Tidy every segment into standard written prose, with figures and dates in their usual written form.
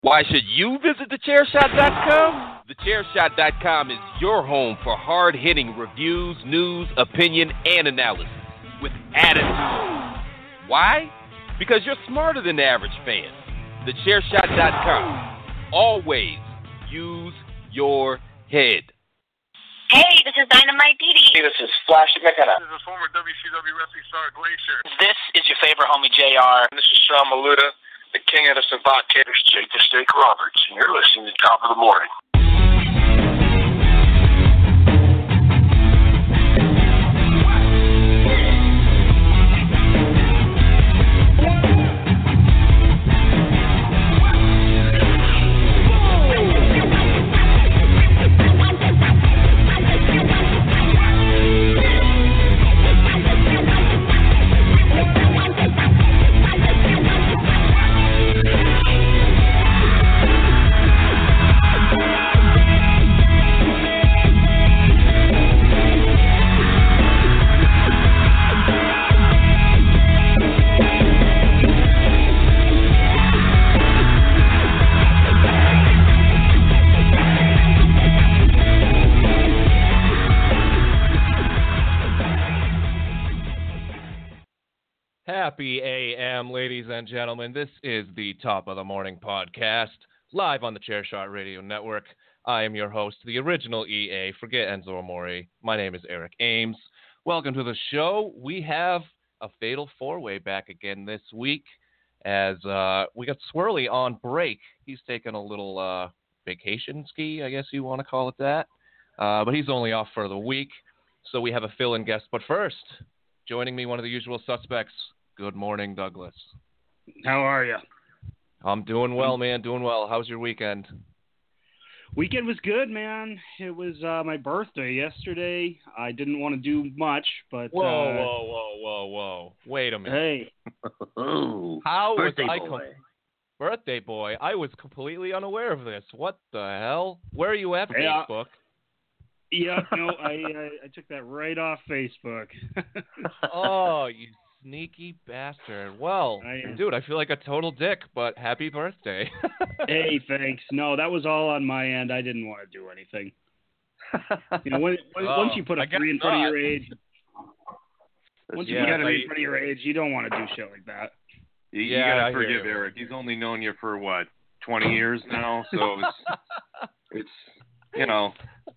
Why should you visit thechairshot.com? Thechairshot.com is your home for hard-hitting reviews, news, opinion, and analysis with attitude. Why? Because you're smarter than the average fan. Thechairshot.com. Always use your head. Hey, this is Dynamite Didi. Hey, this is Flash McKenna. This is former WCW wrestling star Glacier. This is your favorite homie JR. This is Sean Maluda, the king of the Savant Kid. Here's Jake the Steak Roberts, and you're listening to Top of the Morning. Happy AM, ladies and gentlemen. This is the Top of the Morning podcast, live on the Chairshot Radio Network. I am your host, the original EA. Forget Enzo Amore. My name is Eric Ames. Welcome to the show. We have a Fatal 4-Way back again this week as we got Swirly on break. He's taking a little vacation ski, I guess you want to call it that. But he's only off for the week, so we have a fill-in guest. But first, joining me, one of the usual suspects. Good morning, Douglas. How are you? I'm doing well, man. Doing well. How's your weekend? Weekend was good, man. It was my birthday yesterday. I didn't want to do much, but... Whoa. Wait a minute. Hey. How birthday was boy. Birthday boy. I was completely unaware of this. What the hell? Where are you at, Facebook? Yeah, no, I took that right off Facebook. Oh, you sneaky bastard. Well, dude, I feel like a total dick, but happy birthday. Hey, thanks. No, that was all on my end. I didn't want to do anything. You know, once you put a 3 in front of your age, once you put a 3 in front of your age, you don't want to do shit like that. You gotta forgive Eric. He's only known you for, 20 years now? So it's you know,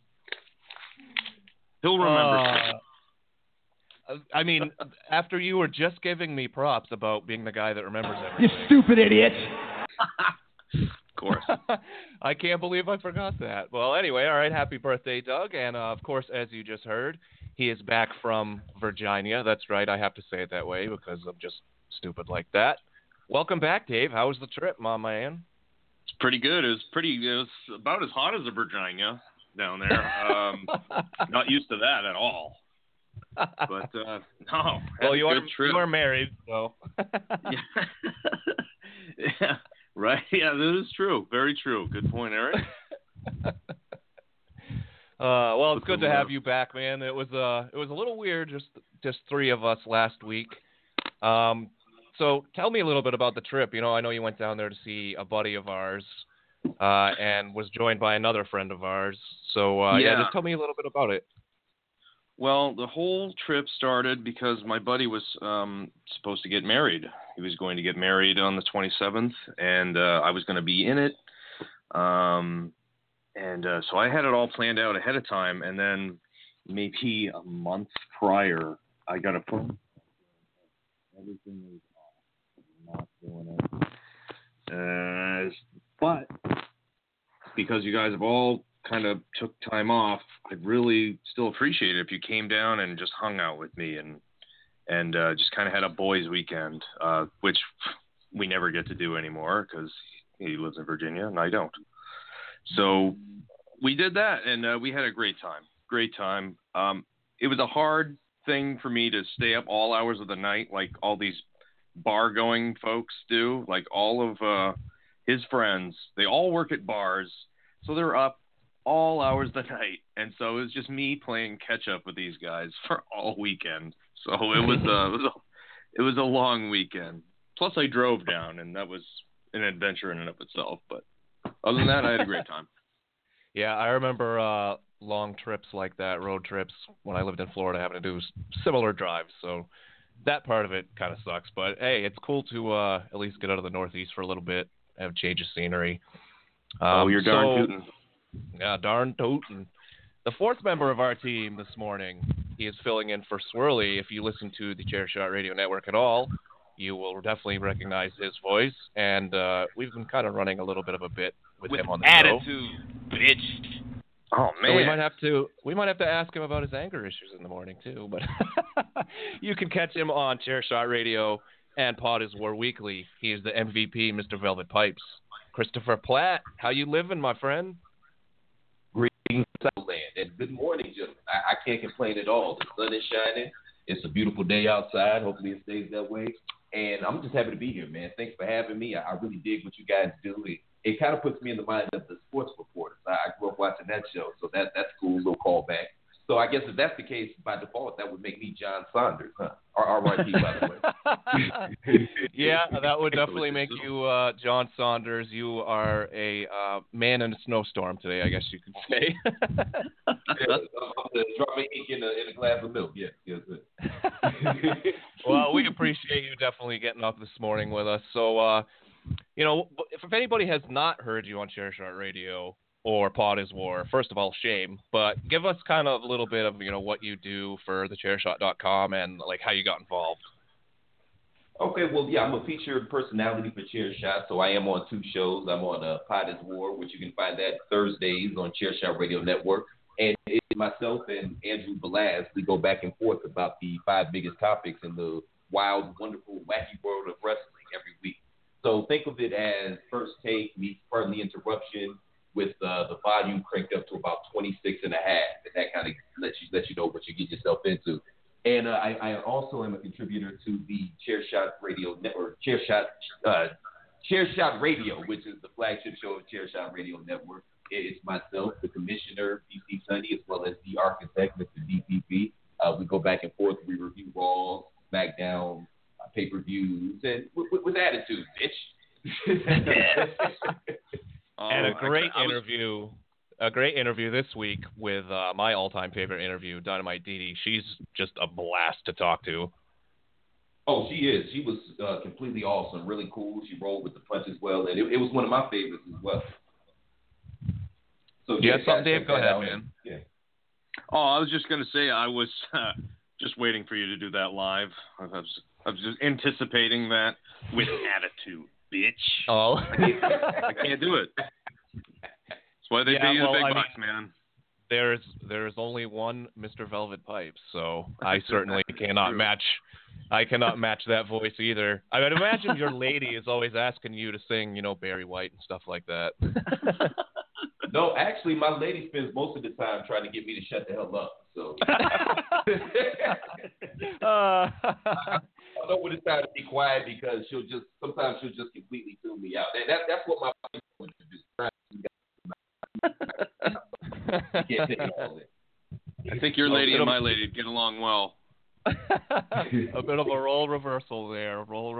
he'll remember. I mean, after you were just giving me props about being the guy that remembers everything. You stupid idiot. Of course. I can't believe I forgot that. Well, anyway, all right, happy birthday, Doug. And, of course, as you just heard, he is back from Virginia. That's right, I have to say it that way because I'm just stupid like that. Welcome back, Dave. How was the trip, my man? It's pretty good. It was about as hot as a Virginia down there. Not used to that at all. But no. Well, you are married, so. Yeah, right. Yeah, that is true. Very true. Good point, Eric. Well, it's good to have you back, man. It was a little weird, just three of us last week. So tell me a little bit about the trip. You know, I know you went down there to see a buddy of ours, and was joined by another friend of ours. So just tell me a little bit about it. Well, the whole trip started because my buddy was supposed to get married. He was going to get married on the 27th, and I was going to be in it. So I had it all planned out ahead of time, and then maybe a month prior, I got a phone. Everything was off. I'm not doing it. But because you guys have all kind of took time off, I'd really still appreciate it if you came down and just hung out with me and just kind of had a boys' weekend, which we never get to do anymore because he lives in Virginia and I don't. So we did that, and we had a great time. Great time. It was a hard thing for me to stay up all hours of the night like all these bar-going folks do. Like all of his friends, they all work at bars, so they're up all hours of the night, and so it was just me playing catch up with these guys for all weekend. So it was a long weekend. Plus, I drove down, and that was an adventure in and of itself. But Other than that, I had a great time. Yeah, I remember long trips like that, road trips, when I lived in Florida, having to do similar drives. So that part of it kind of sucks. But, hey, it's cool to at least get out of the Northeast for a little bit, have a change of scenery. You're darn tootin'. Yeah, darn tootin'. The fourth member of our team this morning, he is filling in for Swirly. If you listen to the Chairshot Radio Network at all, you will definitely recognize his voice. And we've been kind of running a little bit of a bit with him on the attitude, show. bitch. Oh man, so we might have to ask him about his anger issues in the morning too. But you can catch him on Chairshot Radio and Pod is War Weekly. He is the MVP, Mr. Velvet Pipes. Christopher Platt, how you living, my friend? Greetings, Southland, and good morning, gentlemen. I can't complain at all. The sun is shining. It's a beautiful day outside. Hopefully it stays that way. And I'm just happy to be here, man. Thanks for having me. I really dig what you guys do. It kind of puts me in the mind of the sports reporters. I grew up watching that show, so that's cool, a little callback. So I guess if that's the case, by default, that would make me John Saunders, huh? R.I.P., by the way. Yeah, that would definitely make you John Saunders. You are a man in a snowstorm today, I guess you could say. I'm dropping ink in a glass of milk. Yeah, good. Well, we appreciate you definitely getting up this morning with us. So, if anybody has not heard you on Chairshot Radio or Pod is War, first of all, shame. But give us kind of a little bit of, what you do for thechairshot.com and, how you got involved. Okay, well, yeah, I'm a featured personality for Chairshot, so I am on 2 shows. I'm on Pod is War, which you can find that Thursdays on Chairshot Radio Network. And it's myself and Andrew Balaz. We go back and forth about the 5 biggest topics in the wild, wonderful, wacky world of wrestling every week. So think of it as First Take meets Partly Interruption, with the volume cranked up to about 26 and a half, and that kind of lets you know what you get yourself into. And I also am a contributor to the Chairshot Radio Network, Chairshot Radio, which is the flagship show of Chairshot Radio Network. It's myself, the commissioner, DC Sunny, as well as the architect, Mr. DPP. We go back and forth. We review Raw, SmackDown, pay-per-views, and with attitude, bitch. And a great interview this week with my all-time favorite interview, Dynamite Dee Dee. She's just a blast to talk to. Oh, she is. She was completely awesome, really cool. She rolled with the punches well, and it was one of my favorites as well. So yeah, something, Dave. Go ahead, man. Yeah. Oh, I was just gonna say I was just waiting for you to do that live. I was just anticipating that with attitude. Bitch. Oh. I can't do it. That's why they pay you the big bucks, man. There's only one Mr. Velvet Pipes, so I certainly cannot match. I cannot match that voice either. I would imagine your lady is always asking you to sing, Barry White and stuff like that. No, actually, my lady spends most of the time trying to get me to shut the hell up. So I know when it's time to be quiet because sometimes she'll just completely tune me out. And that's what my wife wants to do. You can't take it all in. I think your lady and my lady get along well. A bit of a role reversal there.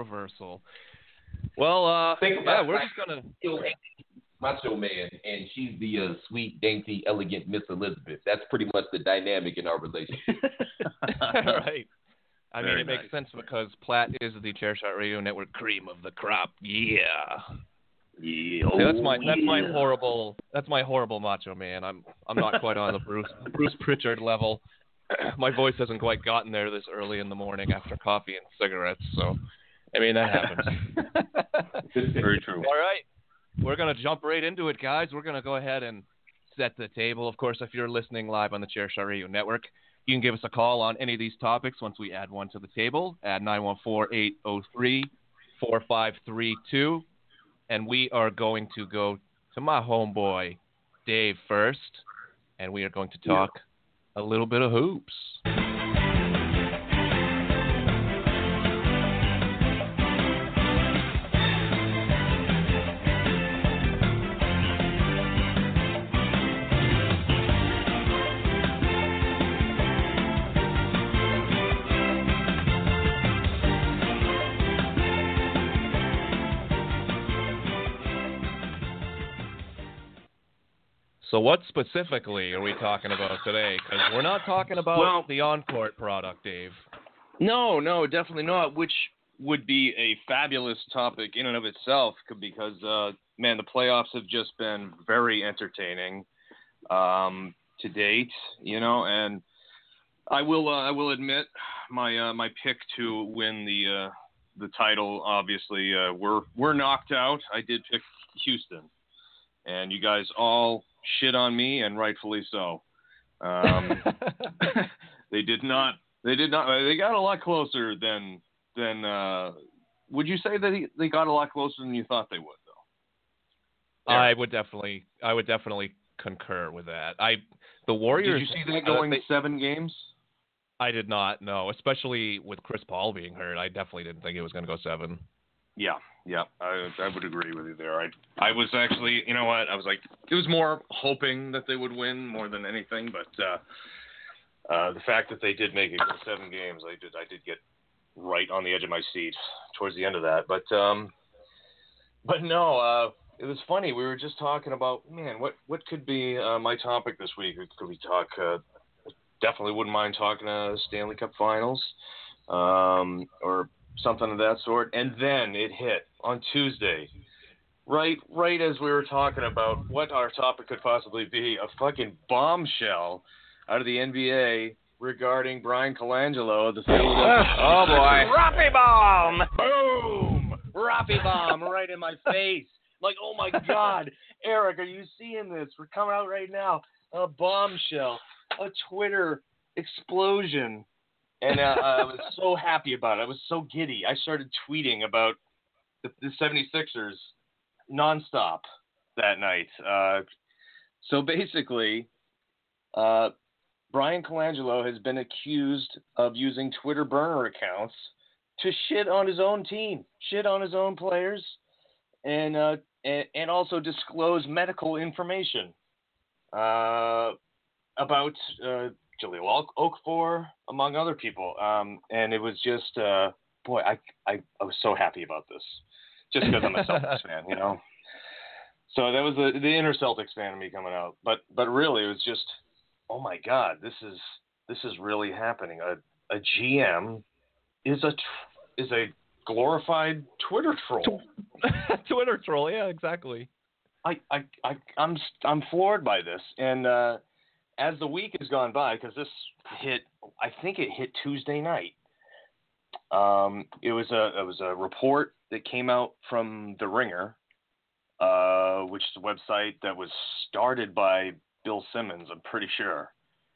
Well, we're just gonna. Macho Man, and she's the sweet, dainty, elegant Miss Elizabeth. That's pretty much the dynamic in our relationship. Right. I mean, it makes sense because Platt is the Chairshot Radio Network cream of the crop. Yeah. Yeah. See, that's my horrible Macho Man. I'm not quite on the Bruce Pritchard level. My voice hasn't quite gotten there this early in the morning after coffee and cigarettes. So, I mean, that happens. Very true. All right. We're going to jump right into it, guys. We're going to go ahead and set the table. Of course, if you're listening live on the Chairshot Radio Network, you can give us a call on any of these topics once we add one to the table at 914-803-4532. And we are going to go to my homeboy, Dave, first. And we are going to talk a little bit of hoops. So what specifically are we talking about today? Because we're not talking about the on-court product, Dave. No, definitely not, which would be a fabulous topic in and of itself because, man, the playoffs have just been very entertaining to date, and I will admit my pick to win the title, obviously, we're knocked out. I did pick Houston, and you guys all shit on me, and rightfully so. They did not. They got a lot closer than. Would you say that they got a lot closer than you thought they would, though? I would definitely concur with that. The Warriors. Did you see that going 7 games? I did not. No, especially with Chris Paul being hurt, I definitely didn't think it was going to go 7. Yeah, I would agree with you there. I was actually, you know what? I was like, it was more hoping that they would win more than anything, but the fact that they did make it to 7 games, I did get right on the edge of my seat towards the end of that. But no, it was funny. We were just talking about, man, what could be my topic this week? Could we talk? Definitely wouldn't mind talking Stanley Cup Finals or something of that sort. And then it hit on Tuesday, right as we were talking about what our topic could possibly be, a fucking bombshell out of the NBA regarding Brian Colangelo of the Philadelphia. Oh, boy. Raffy bomb! Boom! Raffy bomb right in my face. Like, oh, my God. Eric, are you seeing this? We're coming out right now. A bombshell. A Twitter explosion. And I was so happy about it. I was so giddy. I started tweeting about the 76ers nonstop that night. So basically, Brian Colangelo has been accused of using Twitter burner accounts to shit on his own team, shit on his own players, and also disclose medical information about Jahlil Okafor, among other people. And it was just, boy, I was so happy about this, just because I'm a Celtics fan, So that was the inner Celtics fan of me coming out. But really, it was just, oh my God, this is really happening. A GM is a glorified Twitter troll. Twitter troll, yeah, exactly. I'm floored by this, and as the week has gone by, because this hit, I think it hit Tuesday night. It was a report that came out from The Ringer, which is a website that was started by Bill Simmons, I'm pretty sure.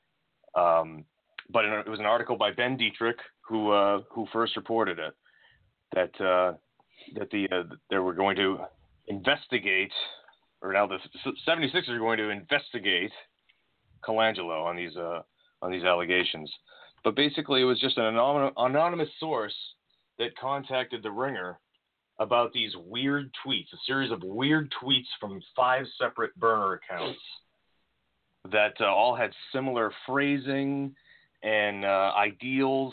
But it was an article by Ben Dietrich who first reported it, that they were going to investigate, or now the 76ers are going to investigate Colangelo on these allegations. But basically, it was just an anonymous source that contacted The Ringer about these weird tweets, a series of weird tweets from 5 separate burner accounts that all had similar phrasing and ideals,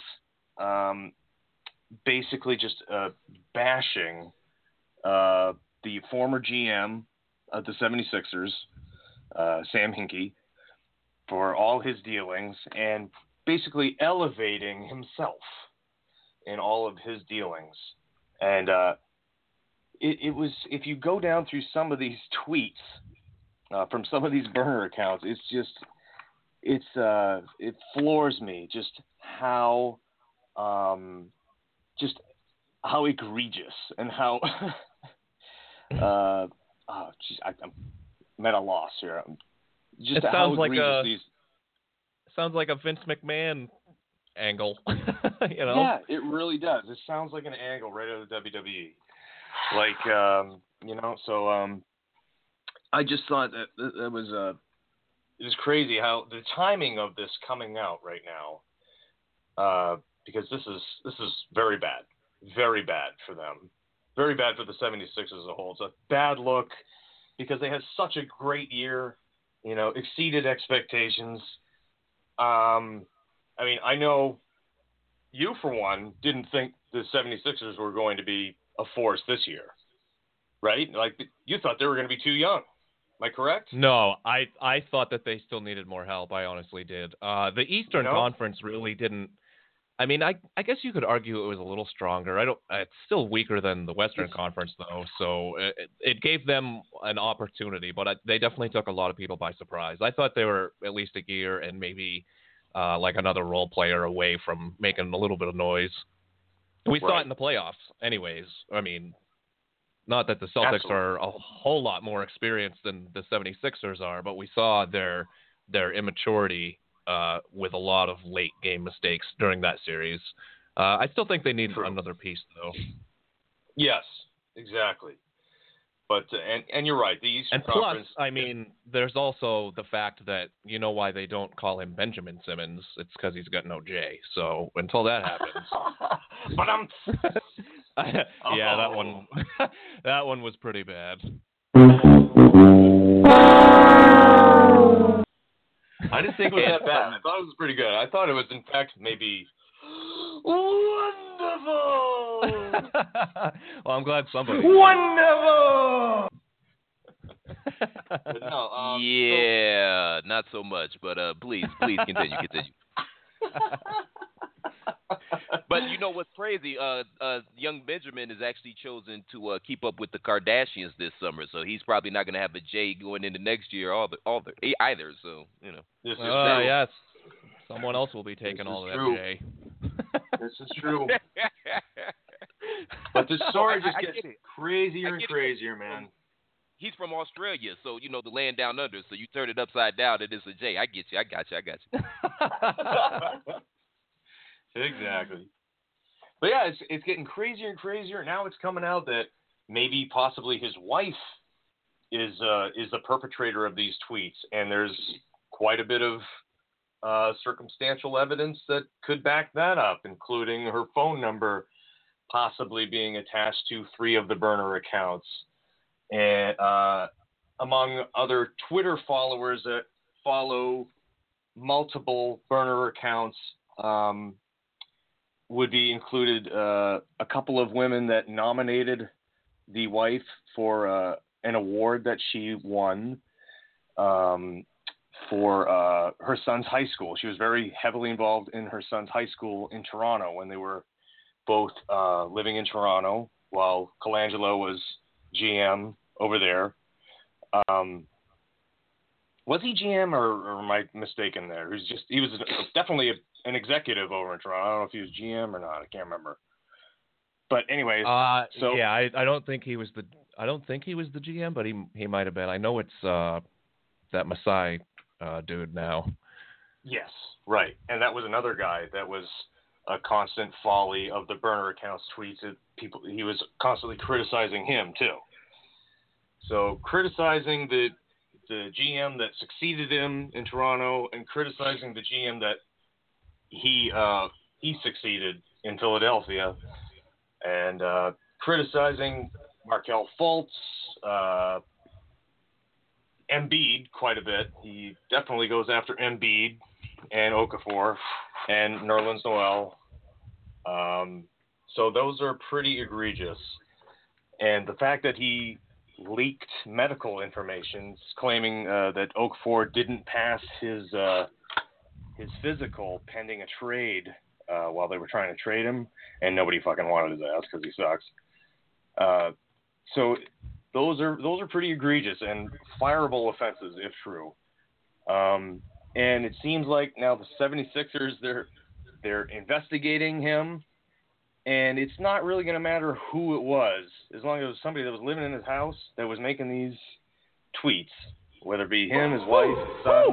basically just bashing the former GM of the 76ers, Sam Hinkie, for all his dealings, and basically elevating himself in all of his dealings. And it was, if you go down through some of these tweets from some of these burner accounts, it's just, it floors me just how egregious and how I'm at a loss here. Just it sounds like a Vince McMahon angle. Yeah, it really does. It sounds like an angle right out of the WWE. Like, so I just thought that it was crazy how the timing of this coming out right now, because this is very bad for them, very bad for the 76ers as a whole. It's a bad look because they had such a great year, exceeded expectations. I mean, I know you, for one, didn't think the 76ers were going to be a force this year, right? Like, you thought they were going to be too young. Am I correct? No, I thought that they still needed more help. I honestly did. The Eastern Conference really didn't. I mean, I guess you could argue it was a little stronger. It's still weaker than the Western Conference, though. So it gave them an opportunity, but they definitely took a lot of people by surprise. I thought they were at least a gear and maybe like another role player away from making a little bit of noise. We saw it in the playoffs, anyways. I mean, not that the Celtics are a whole lot more experienced than the 76ers are, but we saw their immaturity with a lot of late game mistakes during that series. I still think they need another piece, though. Yes, exactly. But and you're right. The Eastern Conference. Plus, I mean, there's also the fact that you know why they don't call him Benjamin Simmons. It's because he's got no J. So until that happens. Yeah, that one was pretty bad. I didn't think it was that bad. I thought it was pretty good. I thought it was, in fact, maybe wonderful. Well, I'm glad somebody. Wonderful. But no, yeah, not so much. But please continue. But you know what's crazy? Young Benjamin is actually chosen to keep up with the Kardashians this summer, so he's probably not going to have a J going into next year either. So you know. This is true. Yes, someone else will be taking all of that J. This is true. But the story just gets crazier and crazier, man. He's from Australia, so you know the land down under. So you turn it upside down, it is a J. I get you. I got you. Exactly. But yeah, it's getting crazier and crazier. Now it's coming out that maybe possibly his wife is the perpetrator of these tweets, and there's quite a bit of circumstantial evidence that could back that up, including her phone number possibly being attached to 3 of the burner accounts, and among other Twitter followers that follow multiple burner accounts. Would be included a couple of women that nominated the wife for an award that she won for her son's high school. She was very heavily involved in her son's high school in Toronto when they were both living in Toronto while Colangelo was GM over there. Was he GM or am I mistaken there? He was definitely an executive over in Toronto. I don't know if he was GM or not. I can't remember. But anyways, I don't think he was the GM, but he might have been. I know it's that Masai dude now. Yes, right. And that was another guy that was a constant folly of the burner accounts tweets. He was constantly criticizing him too. So criticizing the GM that succeeded him in Toronto and criticizing the GM that he succeeded in Philadelphia, and criticizing Markelle Fultz, Embiid quite a bit. He definitely goes after Embiid and Okafor and Nerlens Noel. So those are pretty egregious. And the fact that he leaked medical information claiming that Okafor didn't pass his physical pending a trade while they were trying to trade him, and nobody fucking wanted his ass because he sucks. So those are pretty egregious and fireable offenses if true. And it seems like now the 76ers they're investigating him, and it's not really going to matter who it was as long as it was somebody that was living in his house that was making these tweets. Whether it be him, his wife, his son.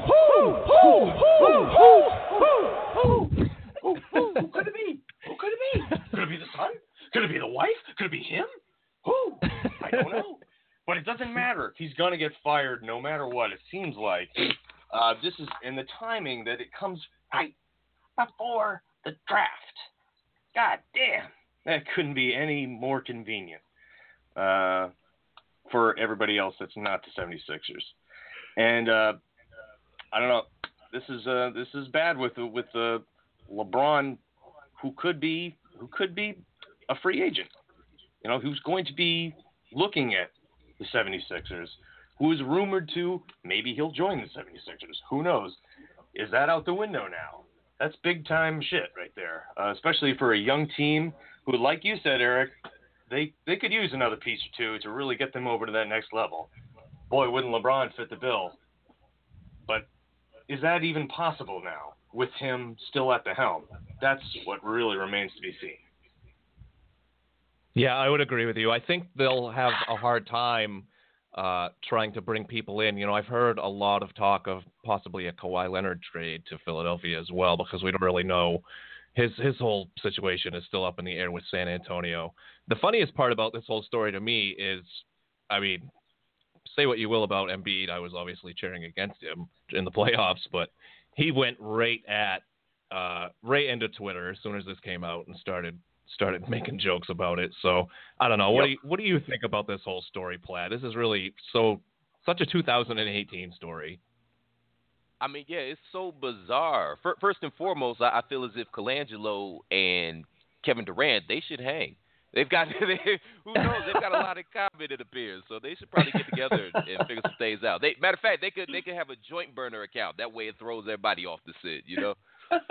Who could it be? Could it be the son? Could it be the wife? Could it be him? Who? I don't know. But it doesn't matter. He's going to get fired no matter what. It seems like this is in the timing that it comes right before the draft. God damn. That couldn't be any more convenient. For everybody else that's not the 76ers. And I don't know. This is bad with LeBron, who could be a free agent. You know, who's going to be looking at the 76ers, who is rumored to maybe he'll join the 76ers. Who knows? Is that out the window now? That's big time shit right there, especially for a young team who, like you said, Eric, they could use another piece or two to really get them over to that next level. Boy, wouldn't LeBron fit the bill. But is that even possible now with him still at the helm? That's what really remains to be seen. Yeah, I would agree with you. I think they'll have a hard time trying to bring people in. You know, I've heard a lot of talk of possibly a Kawhi Leonard trade to Philadelphia as well, because we don't really know. His whole situation is still up in the air with San Antonio. The funniest part about this whole story to me is, I mean, say what you will about Embiid, I was obviously cheering against him in the playoffs, but he went right into Twitter as soon as this came out and started making jokes about it. So I don't know. Yep. What do you think about this whole story, Platt? This is really such a 2018 story. I mean, yeah, it's so bizarre. First and foremost, I feel as if Colangelo and Kevin Durant, they should hang. They've got, who knows? They've got a lot in common, it appears. So they should probably get together and figure some things out. Matter of fact, they could have a joint burner account. That way, it throws everybody off the scent. You know.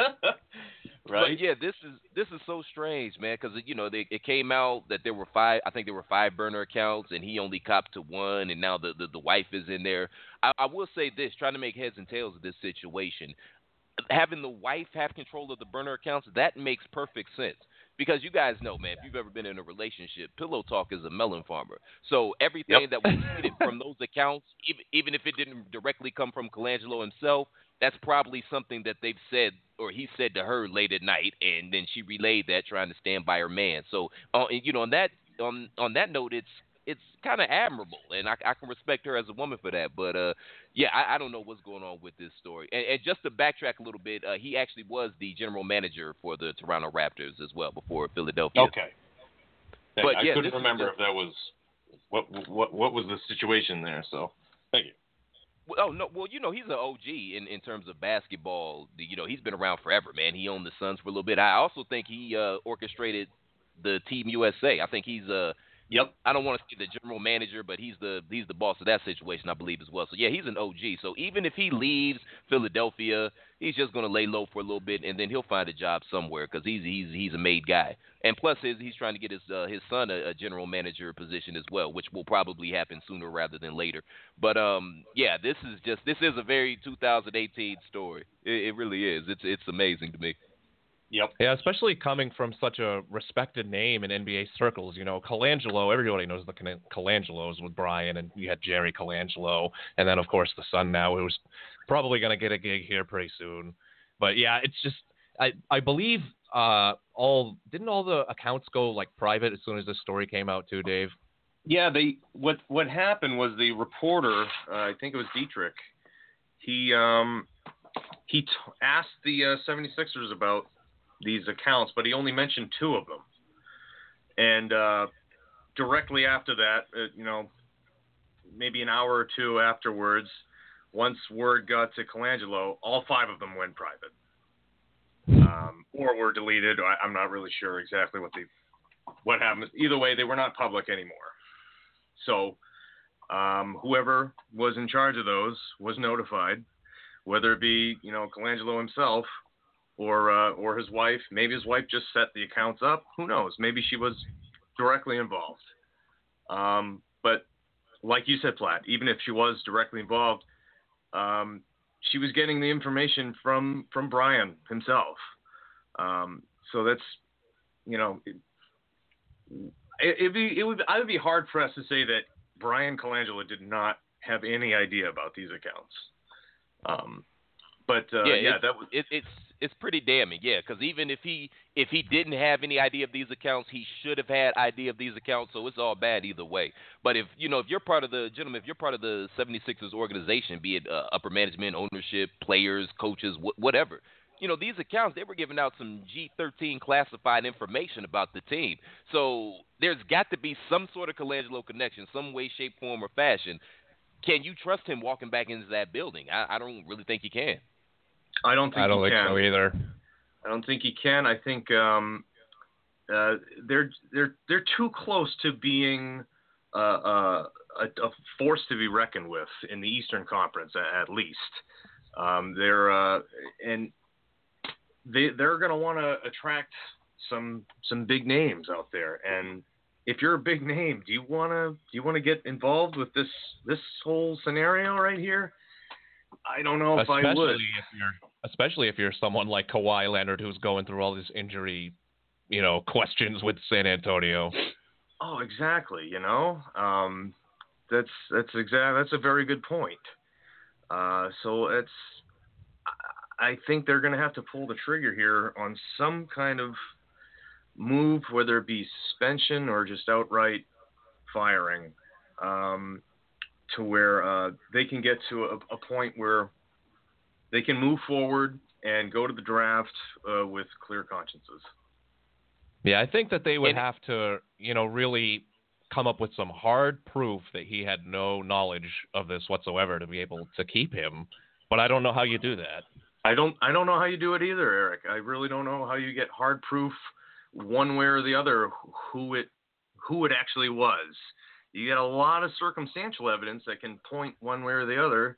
Right. But yeah, this is so strange, man, because it came out that there were 5. I think there were 5 burner accounts, and he only copped to 1, and now the wife is in there. I will say this, trying to make heads and tails of this situation, having the wife have control of the burner accounts, that makes perfect sense. Because you guys know, man, if you've ever been in a relationship, pillow talk is a melon farmer. So everything that was tweeted from those accounts, even if it didn't directly come from Colangelo himself, that's probably something that they've said or he said to her late at night, and then she relayed that trying to stand by her man. So, on that note, it's kind of admirable, and I can respect her as a woman for that. But I don't know what's going on with this story. And just to backtrack a little bit, he actually was the general manager for the Toronto Raptors as well before Philadelphia. Okay. But I couldn't remember if that was what was the situation there. So thank you. Oh no! Well, he's an OG in terms of basketball. He's been around forever, man. He owned the Suns for a little bit. I also think he orchestrated the Team USA. I think he's Yep. I don't want to say the general manager, but he's the boss of that situation, I believe, as well. So, yeah, he's an OG. So, even if he leaves Philadelphia, he's just going to lay low for a little bit, and then he'll find a job somewhere because he's a made guy. And plus, he's trying to get his son a general manager position as well, which will probably happen sooner rather than later. But, this is a very 2018 story. It really is. It's amazing to me. Yep. Yeah, especially coming from such a respected name in NBA circles. Colangelo, everybody knows the Colangelos with Brian, and you had Jerry Colangelo, and then, of course, the son now, who's probably going to get a gig here pretty soon. But, yeah, it's just I believe didn't all the accounts go, private as soon as this story came out too, Dave? Yeah, what happened was the reporter, I think it was Dietrich, he asked the 76ers about these accounts, but he only mentioned 2 of them. And directly after that, maybe an hour or 2 afterwards, once word got to Colangelo, all 5 of them went private. Or were deleted. I'm not really sure exactly what happened. Either way, they were not public anymore. So whoever was in charge of those was notified, whether it be, Colangelo himself or his wife. Maybe his wife just set the accounts up. Who knows? Maybe she was directly involved. But like you said, Platt, even if she was directly involved, she was getting the information from Brian himself. So that's, it would be hard pressed to say that Brian Colangelo did not have any idea about these accounts. It's pretty damning, yeah. Because even if he didn't have any idea of these accounts, he should have had idea of these accounts. So it's all bad either way. But if you're part of the 76ers organization, be it upper management, ownership, players, coaches, whatever, these accounts, they were giving out some G13 classified information about the team. So there's got to be some sort of Colangelo connection, some way, shape, form, or fashion. Can you trust him walking back into that building? I don't really think you can. I don't think so either. I don't think he can. I think they're too close to being a force to be reckoned with in the Eastern Conference, at least. They're going to want to attract some big names out there. And if you're a big name, do you want to get involved with this whole scenario right here? I don't know if I would. Especially if you're someone like Kawhi Leonard, who's going through all these injury, questions with San Antonio. Oh, exactly. That's a very good point. So I think they're going to have to pull the trigger here on some kind of move, whether it be suspension or just outright firing, to where they can get to a point where they can move forward and go to the draft with clear consciences. Yeah, I think that they would have to, really come up with some hard proof that he had no knowledge of this whatsoever to be able to keep him. But I don't know how you do that. I don't know how you do it either, Eric. I really don't know how you get hard proof one way or the other who it actually was. You get a lot of circumstantial evidence that can point one way or the other.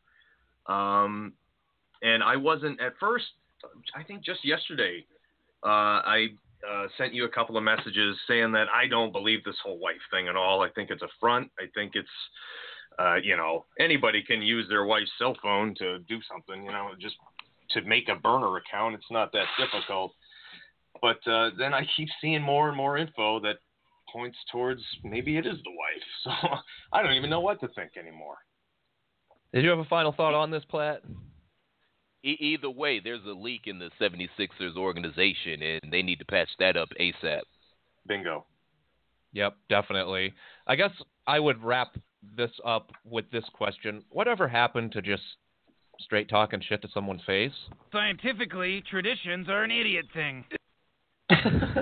And I wasn't at first. I think just yesterday, I sent you a couple of messages saying that I don't believe this whole wife thing at all. I think it's a front. I think it's, anybody can use their wife's cell phone to do something, just to make a burner account. It's not that difficult. But then I keep seeing more and more info that points towards maybe it is the wife. So I don't even know what to think anymore. Did you have a final thought on this, Platt? Either way, there's a leak in the 76ers organization, and they need to patch that up ASAP. Bingo. Yep, definitely. I guess I would wrap this up with this question. Whatever happened to just straight talking shit to someone's face? Scientifically, traditions are an idiot thing. This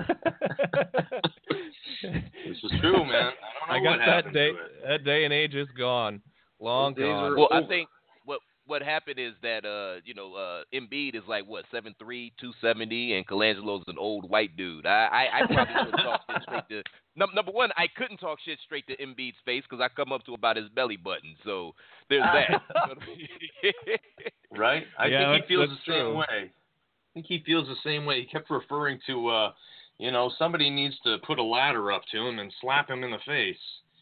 is true, man. I don't know that day and age is gone. Long gone. Well, I think what happened is that Embiid is like 7'3", 270, and Colangelo's an old white dude. I probably couldn't talk shit straight to number one. I couldn't talk shit straight to Embiid's face because I come up to about his belly button. So there's that. Right? I think he feels the same way. I think he feels the same way. He kept referring to, somebody needs to put a ladder up to him and slap him in the face.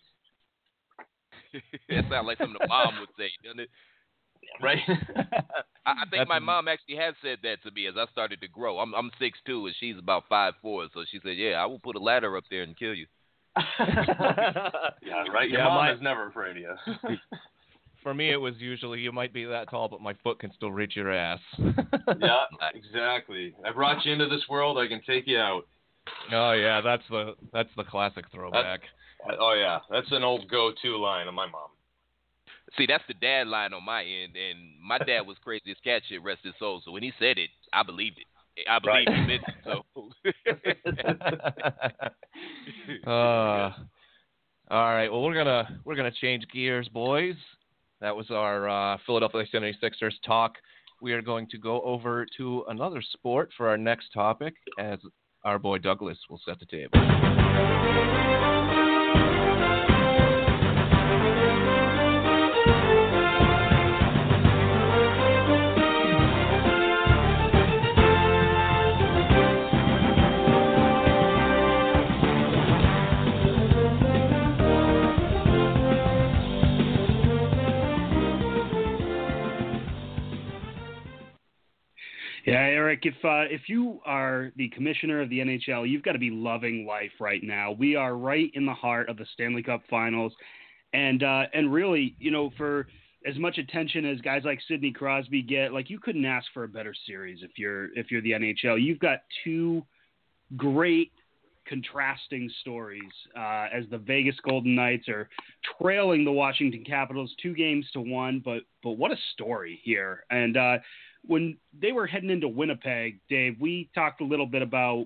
That sounds like something the mom would say, doesn't it? Right. I think my mom actually has said that to me as I started to grow. I'm 6'2", and she's about 5'4", so she said, "Yeah, I will put a ladder up there and kill you." Yeah, right. Your mom is never afraid of you. For me, it was usually you might be that tall, but my foot can still reach your ass. Yeah, exactly. I brought you into this world. I can take you out. Oh yeah, that's the classic throwback. That's an old go-to line of my mom. See, that's the dad line on my end, and my dad was crazy as cat shit, rest his soul. So when he said it, I believed it. I believed he meant it. So. All right. Well, we're gonna change gears, boys. That was our Philadelphia 76ers talk. We are going to go over to another sport for our next topic, as our boy Douglas will set the table. Yeah, Eric, if you are the commissioner of the NHL, you've got to be loving life right now. We are right in the heart of the Stanley Cup Finals, and really, for as much attention as guys like Sidney Crosby get, you couldn't ask for a better series if you're the NHL. You've got two great contrasting stories as the Vegas Golden Knights are trailing the Washington Capitals 2-1, but what a story here. And when they were heading into Winnipeg, Dave, we talked a little bit about,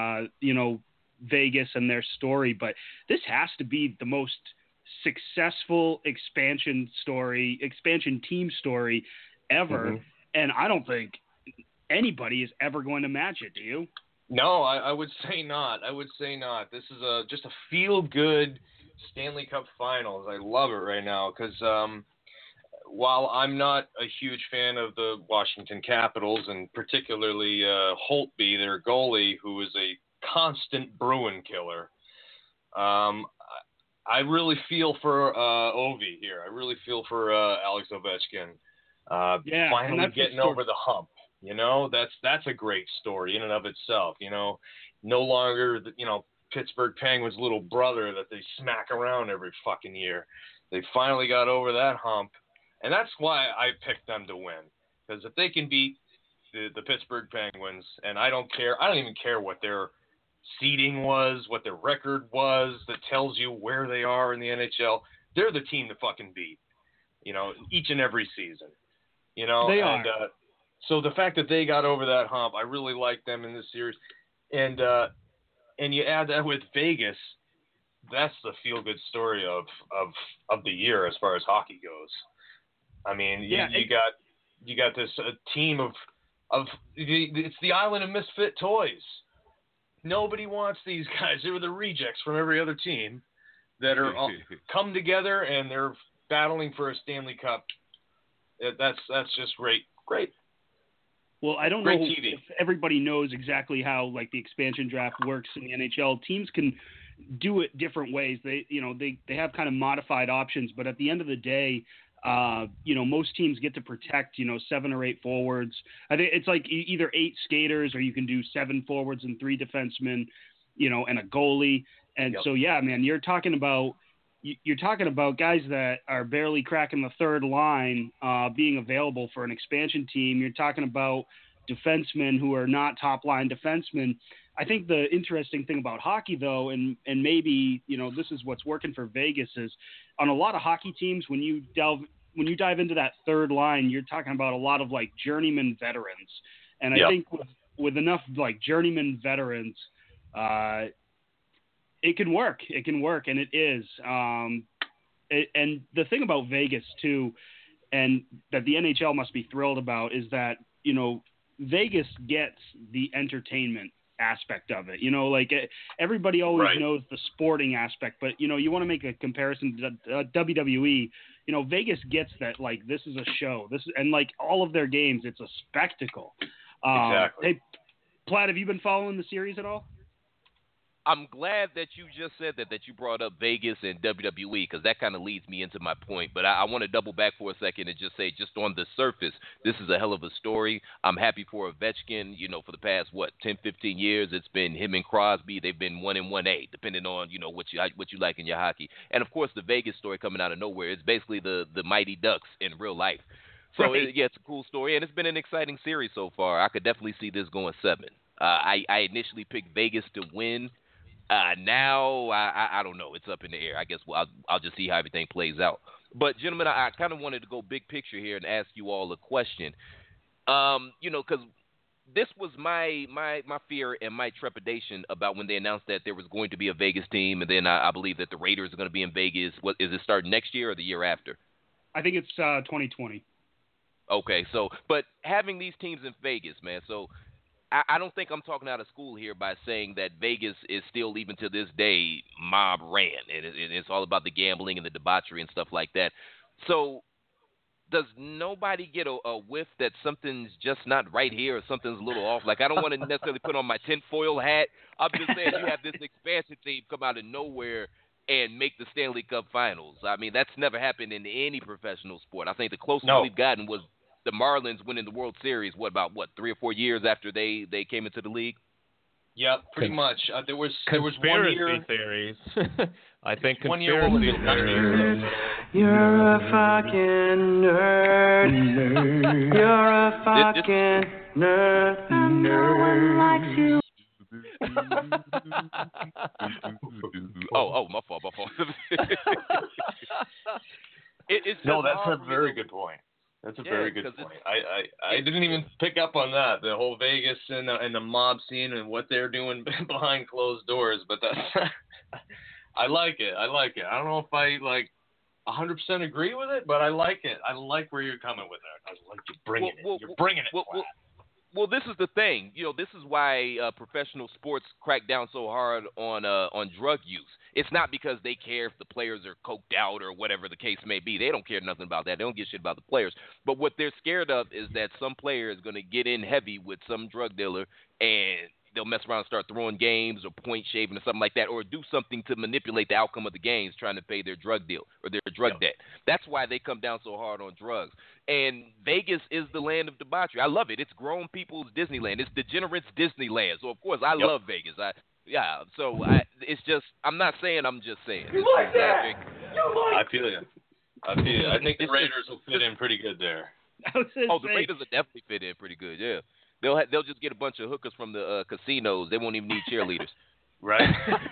Vegas and their story, but this has to be the most successful expansion team story ever. Mm-hmm. And I don't think anybody is ever going to match it. Do you? No, I would say not. This is just a feel-good Stanley Cup Finals. I love it right now because while I'm not a huge fan of the Washington Capitals and particularly Holtby, their goalie, who is a constant Bruin killer, I really feel for Ovi here. I really feel for Alex Ovechkin finally getting over the hump. You know, that's a great story in and of itself. You know, no longer Pittsburgh Penguins' little brother that they smack around every fucking year. They finally got over that hump. And that's why I picked them to win. Because if they can beat the Pittsburgh Penguins, and I don't even care what their seeding was, what their record was, that tells you where they are in the NHL, they're the team to fucking beat, each and every season. They are. So the fact that they got over that hump, I really like them in this series. And you add that with Vegas, that's the feel-good story of the year as far as hockey goes. I mean, you got this team of it's the island of misfit toys. Nobody wants these guys. They were the rejects from every other team that are come together and they're battling for a Stanley Cup. That's just great. Well, I don't know if everybody knows exactly how the expansion draft works in the NHL. Teams can do it different ways. They have kind of modified options, but at the end of the day, most teams get to protect, 7 or 8 forwards. I think it's either 8 skaters or you can do 7 forwards and 3 defensemen, and a goalie. And so, yeah, man, you're talking about guys that are barely cracking the third line, being available for an expansion team. You're talking about defensemen who are not top line defensemen. I think the interesting thing about hockey, though, and maybe, this is what's working for Vegas, is on a lot of hockey teams, when you dive into that third line, you're talking about a lot of journeyman veterans. And I think with enough journeyman veterans, it can work. It can work, and it is. And the thing about Vegas too, and that the NHL must be thrilled about, is that Vegas gets the entertainment aspect of it. Everybody always knows the sporting aspect, but you want to make a comparison to WWE. Vegas gets that this is a show. And all of their games, it's a spectacle. Exactly. Hey, Platt, have you been following the series at all? I'm glad that you just said that you brought up Vegas and WWE, because that kind of leads me into my point. But I want to double back for a second and just say, just on the surface, this is a hell of a story. I'm happy for Ovechkin. For the past, 10, 15 years, it's been him and Crosby. They've been 1 and 1A, depending on, what you like in your hockey. And, of course, the Vegas story coming out of nowhere. It's basically the Mighty Ducks in real life. So, it's a cool story, and it's been an exciting series so far. I could definitely see this going 7. I initially picked Vegas to win. Now, I don't know. It's up in the air. I guess I'll just see how everything plays out. But, gentlemen, I kind of wanted to go big picture here and ask you all a question. Because this was my fear and my trepidation about when they announced that there was going to be a Vegas team, and then I believe that the Raiders are going to be in Vegas. What is it, starting next year or the year after? I think it's 2020. Okay, but having these teams in Vegas, man, so I don't think I'm talking out of school here by saying that Vegas is still, even to this day, mob ran. It's all about the gambling and the debauchery and stuff like that. So does nobody get a whiff that something's just not right here or something's a little off? I don't want to necessarily put on my tinfoil hat. I'm just saying you have this expansion team come out of nowhere and make the Stanley Cup Finals. I mean, that's never happened in any professional sport. I think the closest we've gotten was the Marlins winning the World Series, 3 or 4 years after they came into the league? Yep, pretty much. There was conspiracy 1 year theories. I think conspiracy theories. You're a fucking nerd. You're a fucking nerd. And no one likes you. Oh, my fault. That's a very good point. That's a very good point. I didn't even pick up on that, the whole Vegas and the mob scene and what they're doing behind closed doors. But that's I like it. I don't know if I 100% agree with it, but I like it. I like where you're coming with it. I like you bringing it. You're bringing it. Well, this is the thing. This is why professional sports crack down so hard on drug use. It's not because they care if the players are coked out or whatever the case may be. They don't care nothing about that. They don't give shit about the players. But what they're scared of is that some player is going to get in heavy with some drug dealer and they'll mess around and start throwing games or point shaving or something like that, or do something to manipulate the outcome of the games trying to pay their drug deal or their drug debt. That's why they come down so hard on drugs. And Vegas is the land of debauchery. I love it. It's grown people's Disneyland. It's degenerates Disneyland. So, of course, I love Vegas. It's just, I'm not saying, I'm just saying. You like that? I feel you. I think the Raiders will fit in pretty good there. The Raiders will definitely fit in pretty good, yeah. They'll just get a bunch of hookers from the casinos. They won't even need cheerleaders. Right.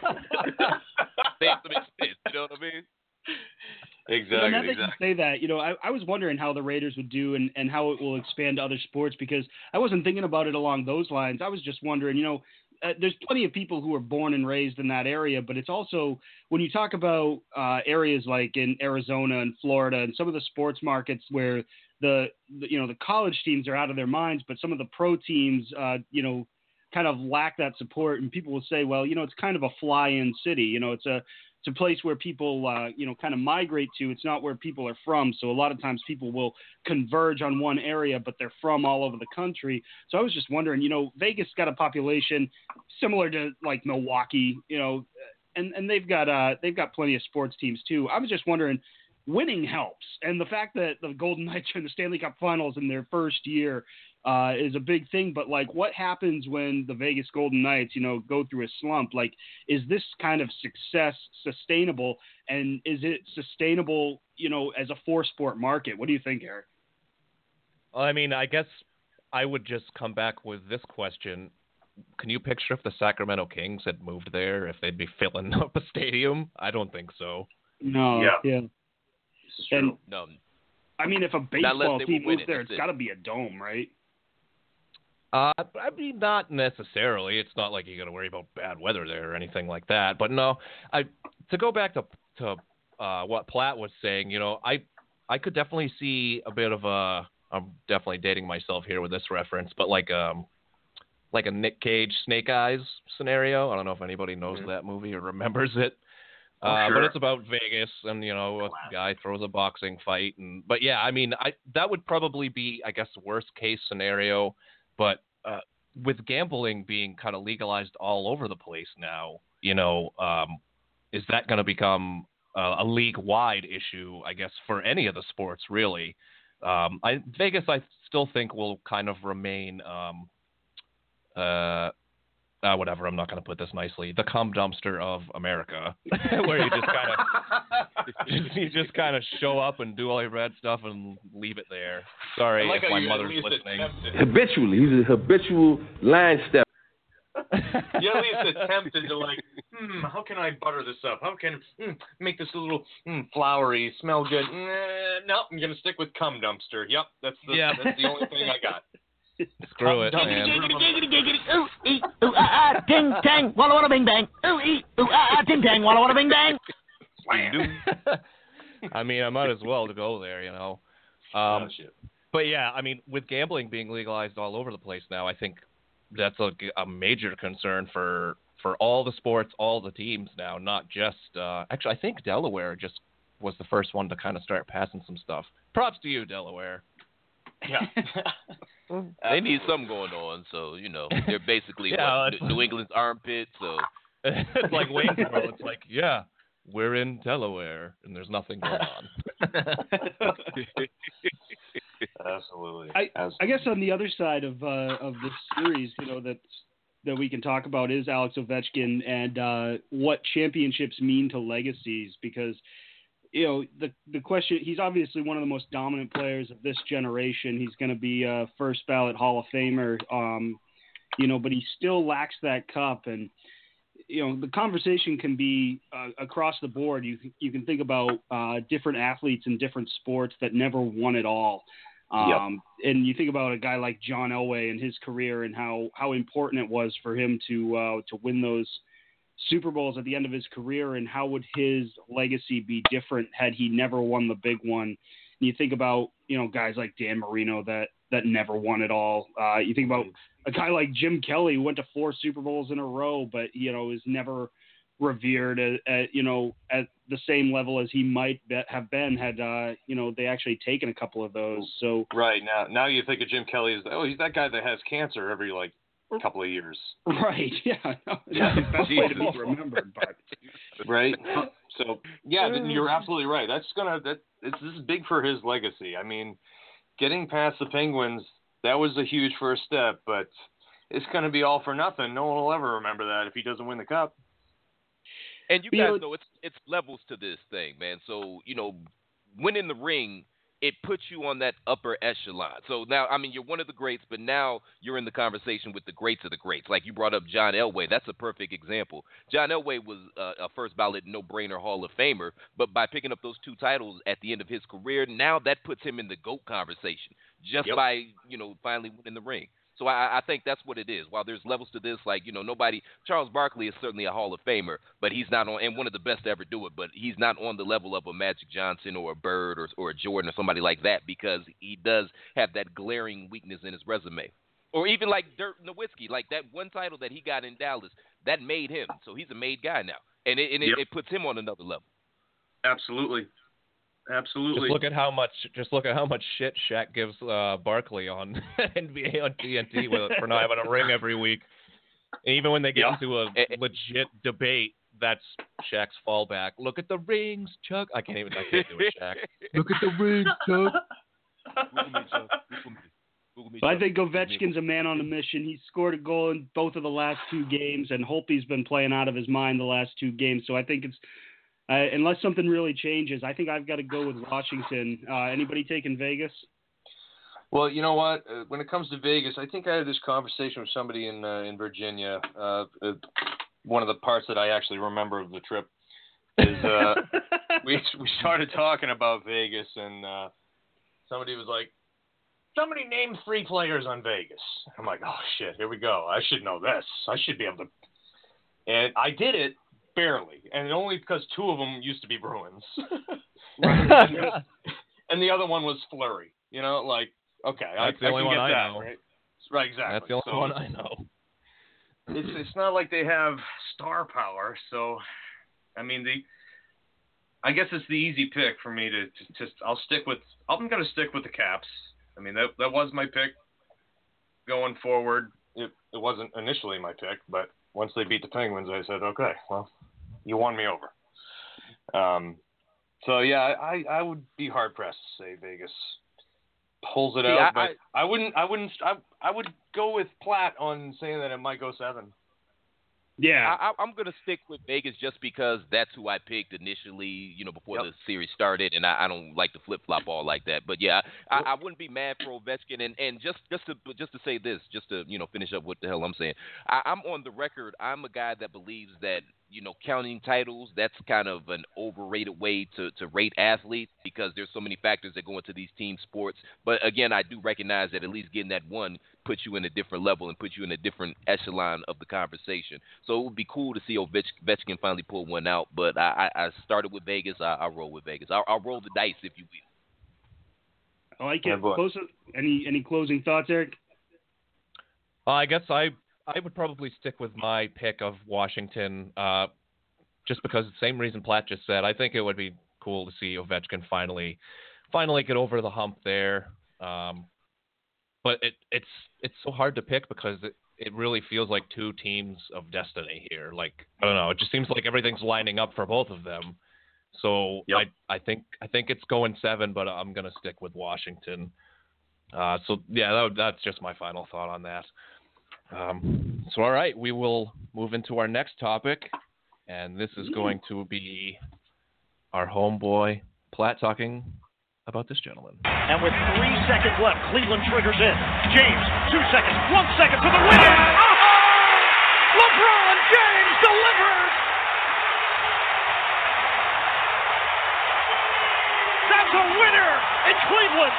They have to make sense, you know what I mean? Exactly. Now that you say that, I was wondering how the Raiders would do and how it will expand to other sports, because I wasn't thinking about it along those lines. I was just wondering, there's plenty of people who are born and raised in that area, but it's also, when you talk about areas like in Arizona and Florida and some of the sports markets where the college teams are out of their minds, but some of the pro teams, kind of lack that support, and people will say, well, it's kind of a fly-in city. It's a place where people, kind of migrate to. It's not where people are from. So a lot of times people will converge on one area, but they're from all over the country. So I was just wondering, Vegas got a population similar to like Milwaukee, and they've got plenty of sports teams too. I was just wondering, winning helps. And the fact that the Golden Knights are in the Stanley Cup Finals in their first year is a big thing. But, what happens when the Vegas Golden Knights, go through a slump? Is this kind of success sustainable? And is it sustainable, as a four-sport market? What do you think, Eric? I mean, I guess I would just come back with this question. Can you picture if the Sacramento Kings had moved there, if they'd be filling up a stadium? I don't think so. No. Yeah. And, no. I mean, if a baseball team moves there, it's got to be a dome, right? I mean, not necessarily. It's not like you got to worry about bad weather there or anything like that. But no, to go back to what Platt was saying, I could definitely see a bit of I'm definitely dating myself here with this reference, but like a Nick Cage Snake Eyes scenario. I don't know if anybody knows that movie or remembers it. Sure. But it's about Vegas, and a guy throws a boxing fight, but yeah, I mean, that would probably be, I guess, the worst case scenario. But with gambling being kind of legalized all over the place now, is that going to become a league-wide issue? I guess for any of the sports, really. Vegas, I still think, will kind of remain. Whatever, I'm not going to put this nicely. The cum dumpster of America, where you just kind of show up and do all your bad stuff and leave it there. Sorry if my mother's listening. Habitually, he's a habitual line step. You at least attempted to how can I butter this up? How can make this a little flowery, smell good? Nope, I'm gonna stick with cum dumpster. Yep, that's the only thing I got. Screw it, man. Ting tang, walla walla bing bang. Ting tang, walla walla bing bang. I mean, I might as well to go there, But yeah, I mean, with gambling being legalized all over the place now, I think that's a major concern for all the sports, all the teams now, not just actually, I think Delaware just was the first one to kind of start passing some stuff. Props to you, Delaware. Yeah. They need something going on, so they're basically New England's armpit. So it's like Waynesboro. It's like, we're in Delaware, and there's nothing going on. Absolutely. I guess on the other side of this series, that we can talk about is Alex Ovechkin and what championships mean to legacies, because. The question, he's obviously one of the most dominant players of this generation. He's going to be a first ballot Hall of Famer, but he still lacks that cup. And, the conversation can be across the board. You can think about different athletes in different sports that never won it all. And you think about a guy like John Elway and his career and how important it was for him to win those Super Bowls at the end of his career, and how would his legacy be different had he never won the big one? And you think about guys like Dan Marino that never won it all. You think about a guy like Jim Kelly, who went to 4 Super Bowls in a row, but is never revered at the same level as he might have been had they actually taken a couple of those. So right now you think of Jim Kelly as he's that guy that has cancer every couple of years. Right. Yeah. No, that's the best way to be remembered. But right. So yeah, you're absolutely right. This is big for his legacy. I mean, getting past the Penguins, that was a huge first step, but it's going to be all for nothing. No one will ever remember that if he doesn't win the cup. And you guys know it's levels to this thing, man. So, winning the ring, it puts you on that upper echelon. So now, I mean, you're one of the greats, but now you're in the conversation with the greats of the greats. Like you brought up John Elway. That's a perfect example. John Elway was a first ballot no-brainer Hall of Famer, but by picking up those 2 titles at the end of his career, now that puts him in the GOAT conversation just by, finally winning the ring. So I think that's what it is. While there's levels to this, Charles Barkley is certainly a Hall of Famer, but he's not on, and one of the best to ever do it, but he's not on the level of a Magic Johnson or a Bird or a Jordan or somebody like that because he does have that glaring weakness in his resume. Or even like Dirk Nowitzki, like that one title that he got in Dallas, that made him. So he's a made guy now, and it puts him on another level. Absolutely. Just look at how much shit Shaq gives Barkley on NBA on TNT for not having a ring every week. And even when they get into a legit debate, that's Shaq's fallback. Look at the rings, Chuck. I can't do it, Shaq. Look at the rings, Chuck. But I think Ovechkin's a man on a mission. He scored a goal in both of the last 2 games, and Holtby's been playing out of his mind the last 2 games. So I think it's unless something really changes, I think I've got to go with Washington. Anybody taking Vegas? Well, you know what? When it comes to Vegas, I think I had this conversation with somebody in Virginia. One of the parts that I actually remember of the trip is we started talking about Vegas, and somebody was like, "Somebody name 3 players on Vegas." I'm like, "Oh shit, here we go. I should know this. I should be able to." And I did it. Barely, and only because 2 of them used to be Bruins, and the other one was Fleury. Okay, that's the only one I know. Right, exactly. That's the only one I know. It's not like they have star power, so I mean I guess it's the easy pick for me to just. I'm going to stick with the Caps. I mean that was my pick going forward. It wasn't initially my pick, but once they beat the Penguins, I said, okay, well, you won me over. So yeah, I would be hard pressed to say Vegas pulls it out, but I would go with Platt on saying that it might go 7. Yeah, I'm going to stick with Vegas just because that's who I picked initially, before the series started, and I don't like to flip-flop all like that. But, yeah, I wouldn't be mad for Ovechkin. And just to say this, just to, finish up what the hell I'm saying, I'm on the record. I'm a guy that believes that, counting titles, that's kind of an overrated way to rate athletes because there's so many factors that go into these team sports. But, again, I do recognize that at least getting that one puts you in a different level and puts you in a different echelon of the conversation. So it would be cool to see Ovechkin finally pull one out. But I started with Vegas. I'll roll with Vegas. I'll roll the dice, if you will. I like it. Any closing thoughts, Eric? I guess I would probably stick with my pick of Washington just because the same reason Platt just said. I think it would be cool to see Ovechkin finally get over the hump there. But it's so hard to pick because it really feels like 2 teams of destiny here. Like, I don't know, it just seems like everything's lining up for both of them. So yep. I think it's going 7, but I'm gonna stick with Washington. So yeah, that's just my final thought on that. So all right, we will move into our next topic, and this is going to be our homeboy Platt talking about this gentleman. And with 3 seconds left, Cleveland triggers in. James, 2 seconds, 1 second for the win. LeBron James delivers. That's a winner in Cleveland.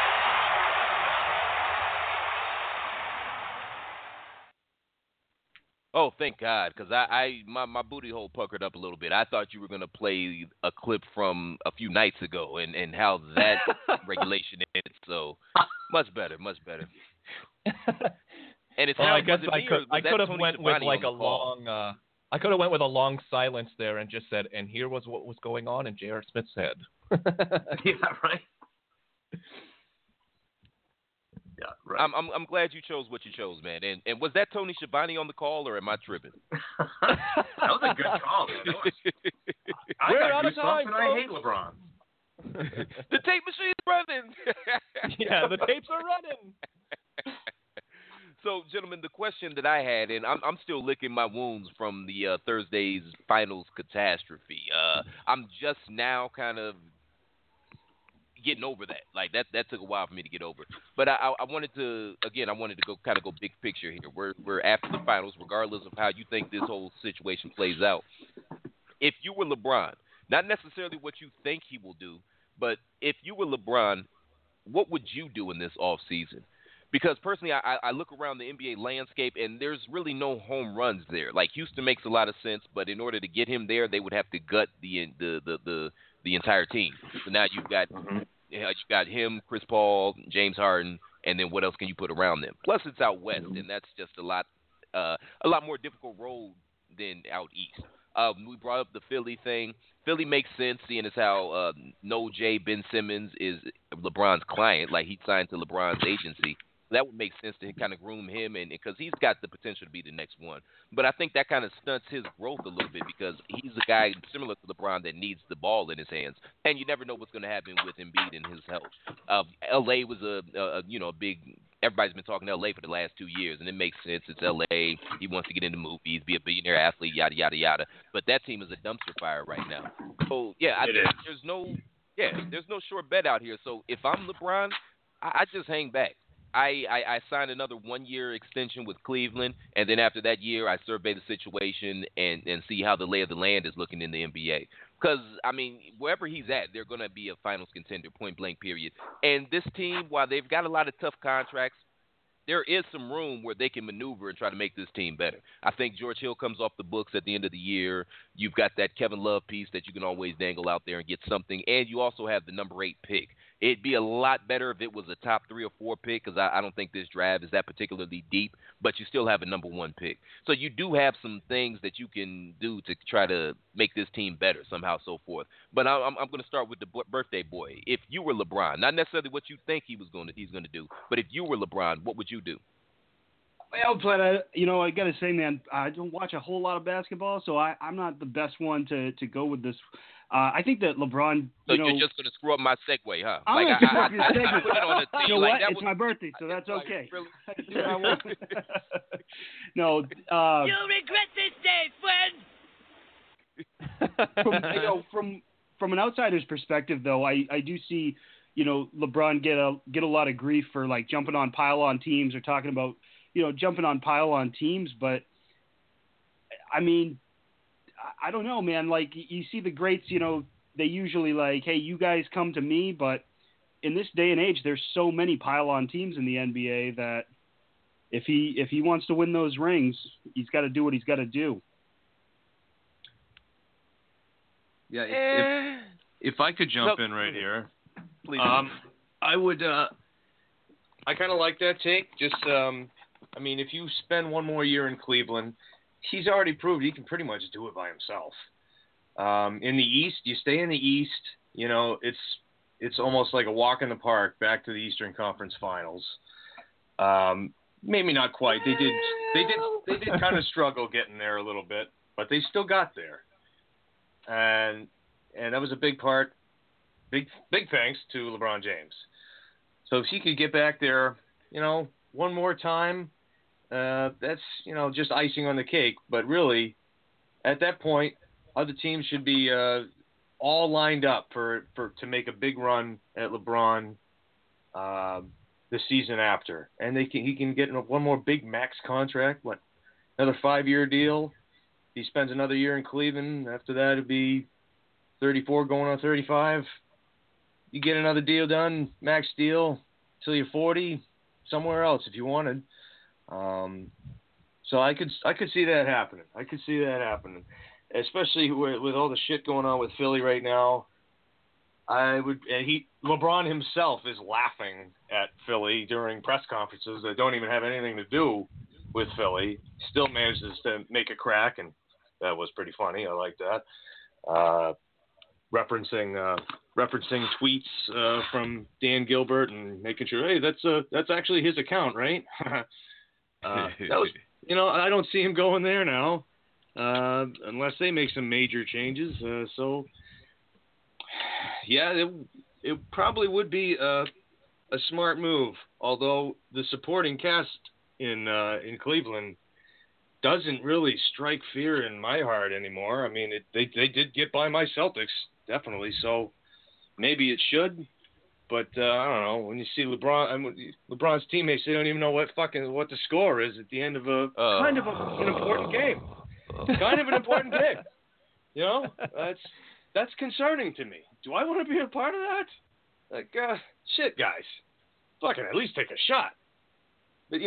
Oh, thank God, because my booty hole puckered up a little bit. I thought you were going to play a clip from a few nights ago and how that regulation is. So much better. And it's I guess I could have went with like a long. I could have went with a long silence there and just said, "And here was what was going on in J.R. Smith's head." Yeah, right. Yeah, right. I'm glad you chose what you chose, man. And was that Tony Schiavone on the call, or am I tripping? That was a good call, man. We're out of time, and I hate LeBron. The tape machine's running. Yeah, the tapes are running. So, gentlemen, the question that I had, and I'm still licking my wounds from the Thursday's finals catastrophe. I'm just now kind of getting over that. Like that took a while for me to get over. But I wanted to go big picture here. We're after the finals, regardless of how you think this whole situation plays out. If you were LeBron, not necessarily what you think he will do, but if you were LeBron, what would you do in this offseason? Because personally, I look around the NBA landscape, and there's really no home runs there. Like Houston makes a lot of sense, but in order to get him there, they would have to gut the entire team. So now you've got him, Chris Paul, James Harden, and then what else can you put around them? Plus, it's out west, and that's just a lot more difficult road than out east. We brought up the Philly thing. Philly makes sense, seeing as how No J Ben Simmons is LeBron's client, like he signed to LeBron's agency. That would make sense to kind of groom him, and because he's got the potential to be the next one. But I think that kind of stunts his growth a little bit because he's a guy similar to LeBron that needs the ball in his hands, and you never know what's going to happen with Embiid and his health. L.A. was a big. Everybody's been talking L.A. for the last 2 years, and it makes sense. It's L.A. He wants to get into movies, be a billionaire athlete, yada yada yada. But that team is a dumpster fire right now. So yeah, there's no short bet out here. So if I'm LeBron, I just hang back. I signed another 1-year extension with Cleveland, and then after that year, I survey the situation and see how the lay of the land is looking in the NBA. Because, I mean, wherever he's at, they're going to be a finals contender, point blank, period. And this team, while they've got a lot of tough contracts, there is some room where they can maneuver and try to make this team better. I think George Hill comes off the books at the end of the year. You've got that Kevin Love piece that you can always dangle out there and get something. And you also have the number 8 pick. It'd be a lot better if it was a top 3 or 4 pick because I don't think this draft is that particularly deep, but you still have a number 1 pick. So you do have some things that you can do to try to make this team better somehow, so forth. But I'm going to start with the birthday boy. If you were LeBron, not necessarily what you think he's going to do, but if you were LeBron, what would you do? Well, but I got to say, man, I don't watch a whole lot of basketball, so I'm not the best one to go with this. I think that LeBron. So you're just going to screw up my segue, huh? I'm going to screw up your segue. Put it on the thing. You know like, what? It's my birthday, so that's okay. No. You'll regret this day, friend. From an outsider's perspective, though, I do see, LeBron get a lot of grief for like jumping on pile-on teams or talking about, jumping on pile-on teams, but I mean. I don't know, man. Like, you see the greats, they usually like, hey, you guys come to me. But in this day and age, there's so many pile-on teams in the NBA that if he wants to win those rings, he's got to do what he's got to do. Yeah, if I could jump in right here, please. I would. I kind of like that take. Just, if you spend one more year in Cleveland. He's already proved he can pretty much do it by himself. In the East, you stay in the East. It's almost like a walk in the park back to the Eastern Conference Finals. Maybe not quite. They did kind of struggle getting there a little bit, but they still got there. And that was a big part. Big thanks to LeBron James. So if he could get back there, one more time. That's, just icing on the cake. But really, at that point, other teams should be all lined up to make a big run at LeBron the season after. And he can get one more big max contract, another 5-year deal. He spends another year in Cleveland. After that, it'd be 34 going on 35. You get another deal done, max deal, till you're 40, somewhere else if you wanted. So I could see that happening. Especially with all the shit going on with Philly right now. LeBron himself is laughing at Philly during press conferences that don't even have anything to do with Philly. Still manages to make a crack, and that was pretty funny. I like that. Referencing tweets from Dan Gilbert and making sure, hey, that's actually his account, right? That was, I don't see him going there now, unless they make some major changes. So, yeah, it probably would be a smart move. Although the supporting cast in Cleveland doesn't really strike fear in my heart anymore. I mean, they did get by my Celtics, definitely. So maybe it should. But I don't know. When you see LeBron's teammates, they don't even know what the score is at the end of an important game. Kind of an important game. That's concerning to me. Do I want to be a part of that? Like, shit, guys. Fucking at least take a shot. But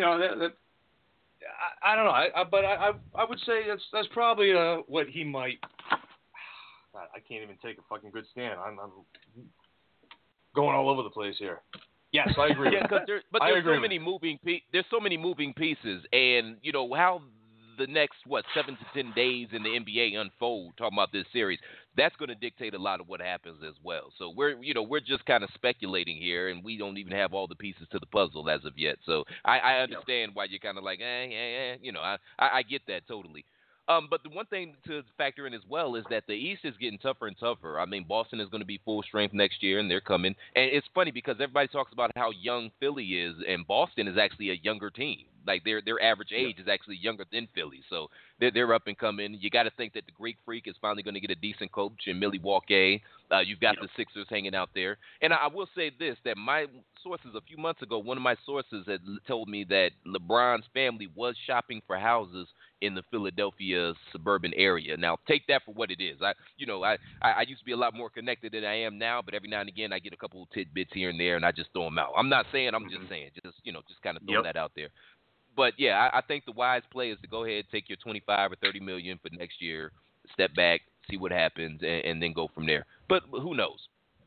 I don't know. But I would say that's probably what he might. God, I can't even take a fucking good stand. I'm going all over the place here. Yes, I agree. Yeah, there's so many moving pieces, and how the next 7 to 10 days in the NBA unfold. Talking about this series, that's going to dictate a lot of what happens as well. So we're just kind of speculating here, and we don't even have all the pieces to the puzzle as of yet. So I understand why you're kind of like, I get that totally. But the one thing to factor in as well is that the East is getting tougher and tougher. I mean, Boston is going to be full strength next year, and they're coming. And it's funny because everybody talks about how young Philly is, and Boston is actually a younger team. Like their average age is actually younger than Philly, so they're up and coming. You got to think that the Greek Freak is finally going to get a decent coach in Milwaukee. You've got the Sixers hanging out there, and I will say this: that my sources a few months ago, one of my sources had told me that LeBron's family was shopping for houses in the Philadelphia suburban area. Now, take that for what it is. I used to be a lot more connected than I am now, but every now and again I get a couple of tidbits here and there, and I just throw them out. I'm not saying. I'm just saying. Just kind of throwing that out there. But yeah, I think the wise play is to go ahead, take your $25 or $30 million for next year, step back, see what happens, and then go from there. But who knows?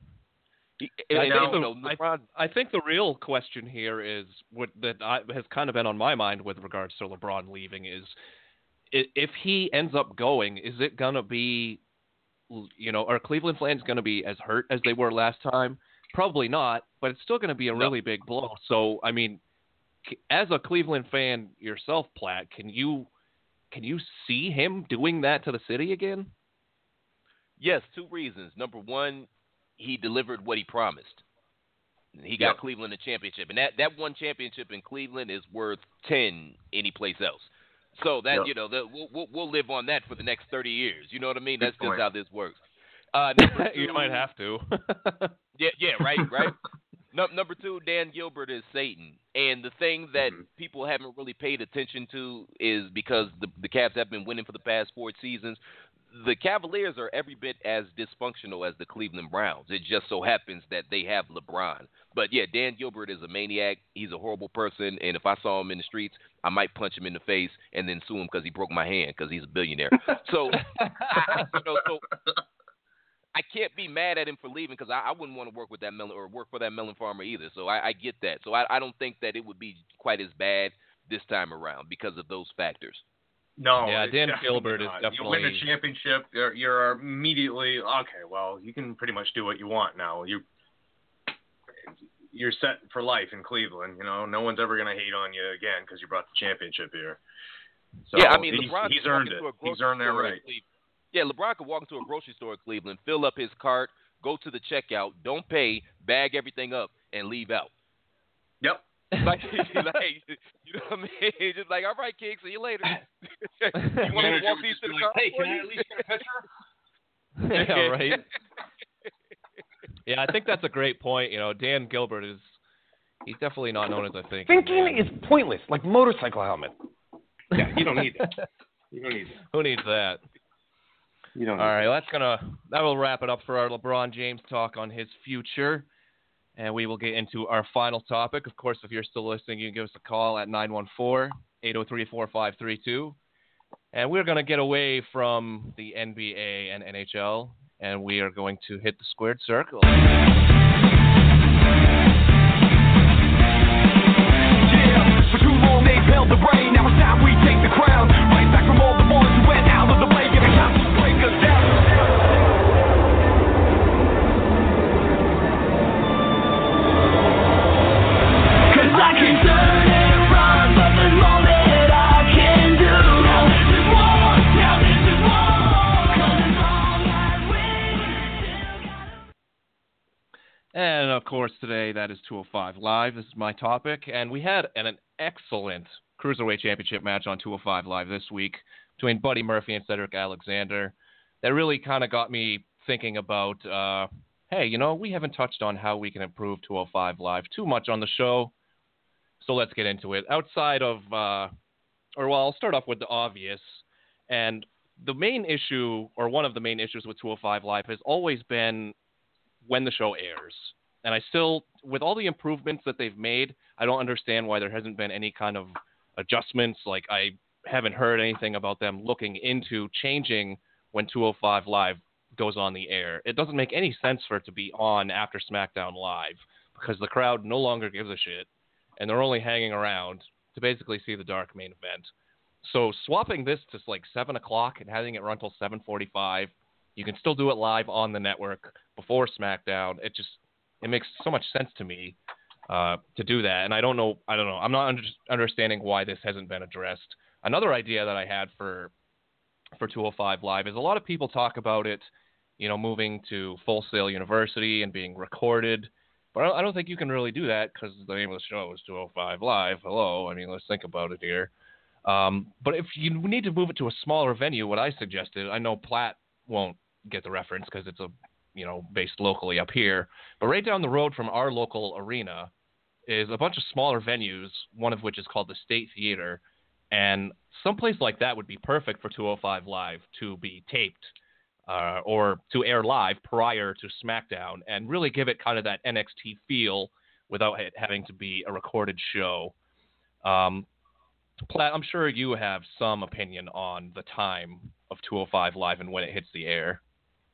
I think the real question here is has kind of been on my mind with regards to LeBron leaving is if he ends up going, is it gonna be, are Cleveland fans gonna be as hurt as they were last time? Probably not, but it's still gonna be a really big blow. So I mean, as a Cleveland fan yourself, Platt, can you see him doing that to the city again? Yes, two reasons. Number one, he delivered what he promised. He got Cleveland a championship, and that one championship in Cleveland is worth 10 anyplace else. So that we'll live on that for the next 30 years. You know what I mean? That's just how this works. Number two, you might have to. right. Number two, Dan Gilbert is Satan. And the thing that people haven't really paid attention to is because the Cavs have been winning for the past 4 seasons, the Cavaliers are every bit as dysfunctional as the Cleveland Browns. It just so happens that they have LeBron. But, yeah, Dan Gilbert is a maniac. He's a horrible person. And if I saw him in the streets, I might punch him in the face and then sue him because he broke my hand because he's a billionaire. So, I can't be mad at him for leaving because I wouldn't want to work with that melon or work for that melon farmer either. So I get that. So I don't think that it would be quite as bad this time around because of those factors. No. Yeah, Dan Gilbert is definitely. You win the championship, you're immediately okay. Well, you can pretty much do what you want now. You're set for life in Cleveland. No one's ever gonna hate on you again because you brought the championship here. So yeah, I mean, he's earned it. He's earned that right. Yeah, LeBron could walk into a grocery store in Cleveland, fill up his cart, go to the checkout, don't pay, bag everything up, and leave out. Yep. Like, you know what I mean? Just like, all right, kid, see you later. You want me to walk these to the car? Hey, can I at least get a picture? Yeah, right. Yeah, I think that's a great point. Dan Gilbert he's definitely not known as I think. Thinking is pointless, like motorcycle helmet. Yeah, you don't need that. Who needs that? All right, that will wrap it up for our LeBron James talk on his future. And we will get into our final topic. Of course, if you're still listening, you can give us a call at 803-4532. And we're going to get away from the NBA and NHL, and we are going to hit the squared circle. For too long they've held the reign. Now it's time we take the crown. Right back from all the ones who went out of the way. Every time to break us down. Cause I can turn and run, but there's more that I can do. Now this is war, now this is war. Cause it's all that we And, of course, today that is 205 Live. This is my topic. And we had an excellent Cruiserweight Championship match on 205 Live this week between Buddy Murphy and Cedric Alexander. That really kind of got me thinking about, hey, you know, we haven't touched on how we can improve 205 Live too much on the show. So let's get into it. Outside of, I'll start off with the obvious. And the main issue, or one of the main issues with 205 Live has always been when the show airs. And I still, with all the improvements that they've made, I don't understand why there hasn't been any kind of adjustments. Like, I haven't heard anything about them looking into changing when 205 Live goes on the air. It doesn't make any sense for it to be on after SmackDown Live because the crowd no longer gives a shit, and they're only hanging around to basically see the dark main event. So swapping this to like 7 o'clock and having it run till 7:45, you can still do it live on the network before SmackDown. It makes so much sense to me to do that. And I don't know. I'm not understanding why this hasn't been addressed. Another idea that I had for 205 Live is a lot of people talk about it, you know, moving to Full Sail University and being recorded. But I don't think you can really do that because the name of the show is 205 Live. Hello. I mean, let's think about it here. But if you need to move it to a smaller venue, what I suggested, I know Platt won't get the reference because it's based locally up here. But right down the road from our local arena is a bunch of smaller venues, one of which is called the State Theater. And someplace like that would be perfect for 205 Live to be taped or to air live prior to SmackDown and really give it kind of that NXT feel without it having to be a recorded show. Platt, I'm sure you have some opinion on the time of 205 Live and when it hits the air.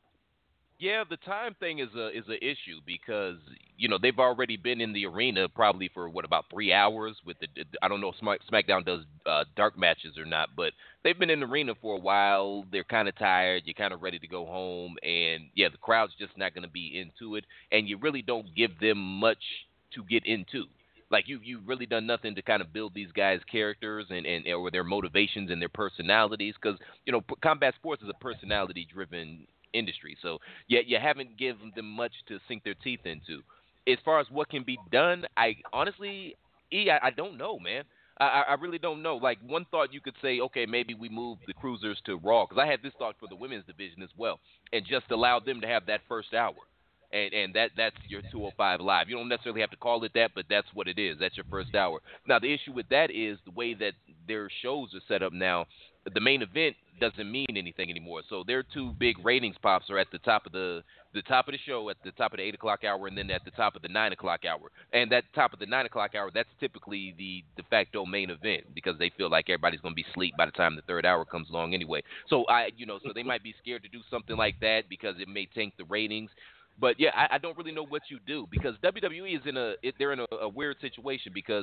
Yeah, the time thing is a issue because, you know, they've already been in the arena probably for, about 3 hours with I don't know if SmackDown does dark matches or not, but they've been in the arena for a while. They're kind of tired. You're kind of ready to go home. And, yeah, the crowd's just not going to be into it. And you really don't give them much to get into. Like, you've really done nothing to kind of build these guys' characters and or their motivations and their personalities because, you know, combat sports is a personality-driven industry. So you haven't given them much to sink their teeth into. As far as what can be done, I honestly, I don't know, man. I really don't know. Like, one thought you could say, okay, maybe we move the Cruisers to Raw, because I had this thought for the women's division as well, and just allow them to have that first hour. And that's your 205 Live. You don't necessarily have to call it that, but that's what it is. That's your first hour. Now, the issue with that is the way that their shows are set up now, the main event doesn't mean anything anymore. So their two big ratings pops are at the top of the show, at the top of the 8 o'clock hour, and then at the top of the 9 o'clock hour. And that top of the 9 o'clock hour, that's typically the de facto main event because they feel like everybody's going to be asleep by the time the third hour comes along anyway. So so they might be scared to do something like that because it may tank the ratings. But yeah, I don't really know what you do because WWE is they're in a weird situation because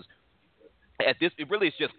at this it really is just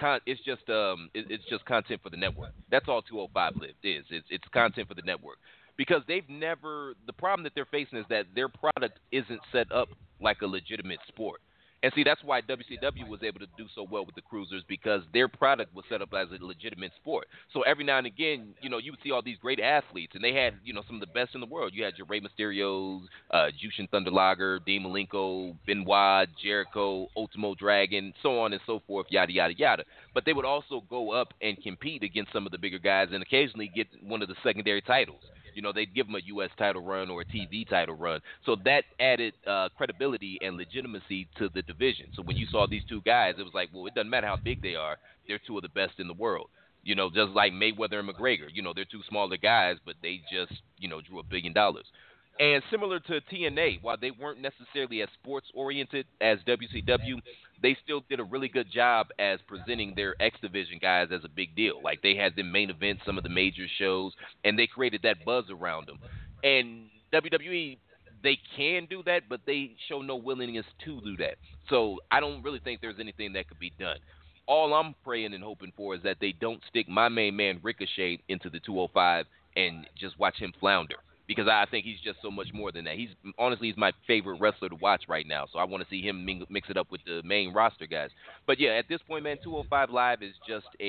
it's just content for the network. That's all 205 Live is. It's content for the network because the problem that they're facing is that their product isn't set up like a legitimate sport. And see, that's why WCW was able to do so well with the Cruisers because their product was set up as a legitimate sport. So every now and again, you would see all these great athletes, and they had, some of the best in the world. You had your Rey Mysterios, Jushin Thunder Liger, Dean Malenko, Benoit, Jericho, Ultimo Dragon, so on and so forth, yada, yada, yada. But they would also go up and compete against some of the bigger guys and occasionally get one of the secondary titles. They'd give them a U.S. title run or a TV title run. So that added credibility and legitimacy to the division. So when you saw these two guys, it was like, well, it doesn't matter how big they are. They're two of the best in the world. Just like Mayweather and McGregor. They're two smaller guys, but they just, drew $1 billion. And similar to TNA, while they weren't necessarily as sports-oriented as WCW, they still did a really good job as presenting their X Division guys as a big deal. Like, they had them main event some of the major shows, and they created that buzz around them. And WWE, they can do that, but they show no willingness to do that. So I don't really think there's anything that could be done. All I'm praying and hoping for is that they don't stick my main man Ricochet into the 205 and just watch him flounder, because I think he's just so much more than that. He's my favorite wrestler to watch right now, so I want to see him mix it up with the main roster guys. But yeah, at this point, man, 205 Live is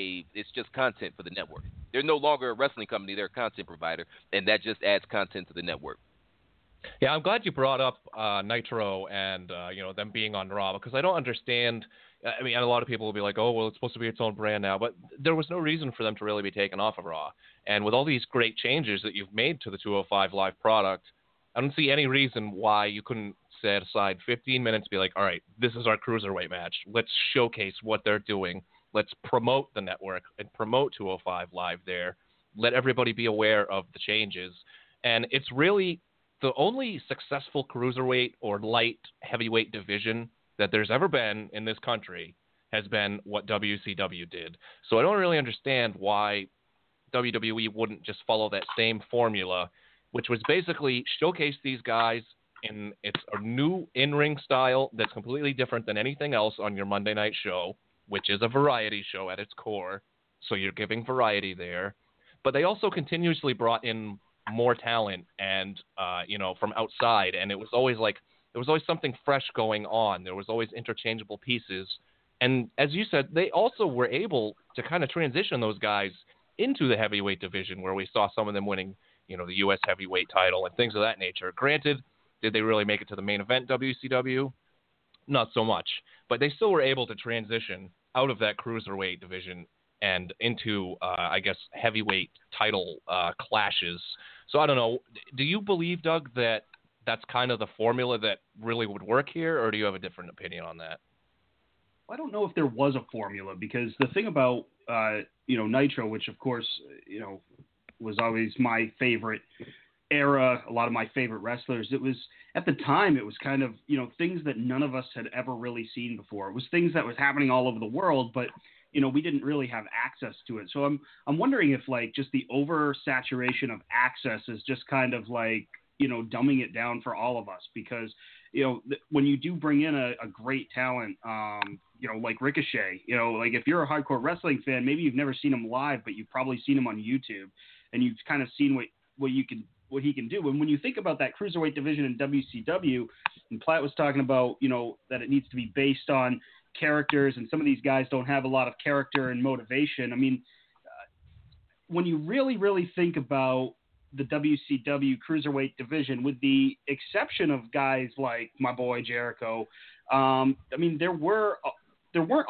just content for the network. They're no longer a wrestling company; they're a content provider, and that just adds content to the network. Yeah, I'm glad you brought up Nitro and them being on Raw, because I don't understand. I mean, a lot of people will be like, oh, well, it's supposed to be its own brand now. But there was no reason for them to really be taken off of Raw. And with all these great changes that you've made to the 205 Live product, I don't see any reason why you couldn't set aside 15 minutes to be like, all right, this is our cruiserweight match. Let's showcase what they're doing. Let's promote the network and promote 205 Live there. Let everybody be aware of the changes. And it's really the only successful cruiserweight or light heavyweight division that there's ever been in this country has been what WCW did. So I don't really understand why WWE wouldn't just follow that same formula, which was basically showcase these guys in a new in-ring style that's completely different than anything else on your Monday night show, which is a variety show at its core. So you're giving variety there. But they also continuously brought in more talent and, from outside. And it was always like, there was always something fresh going on. There was always interchangeable pieces. And as you said, they also were able to kind of transition those guys into the heavyweight division, where we saw some of them winning, the U.S. heavyweight title and things of that nature. Granted, did they really make it to the main event WCW? Not so much. But they still were able to transition out of that cruiserweight division and into, heavyweight title clashes. So I don't know. Do you believe, Doug, that that's kind of the formula that really would work here, or do you have a different opinion on that? I don't know if there was a formula, because the thing about, Nitro, which of course, was always my favorite era, a lot of my favorite wrestlers, it was, at the time, it was kind of, things that none of us had ever really seen before. It was things that was happening all over the world, but, we didn't really have access to it. So I'm wondering if, like, just the oversaturation of access is just kind of like, dumbing it down for all of us, because, when you do bring in a great talent, like Ricochet, like if you're a hardcore wrestling fan, maybe you've never seen him live, but you've probably seen him on YouTube, and you've kind of seen what he can do. And when you think about that cruiserweight division in WCW, and Platt was talking about, that it needs to be based on characters, and some of these guys don't have a lot of character and motivation. I mean, when you really, really think about the WCW cruiserweight division, with the exception of guys like my boy Jericho, there wasn't a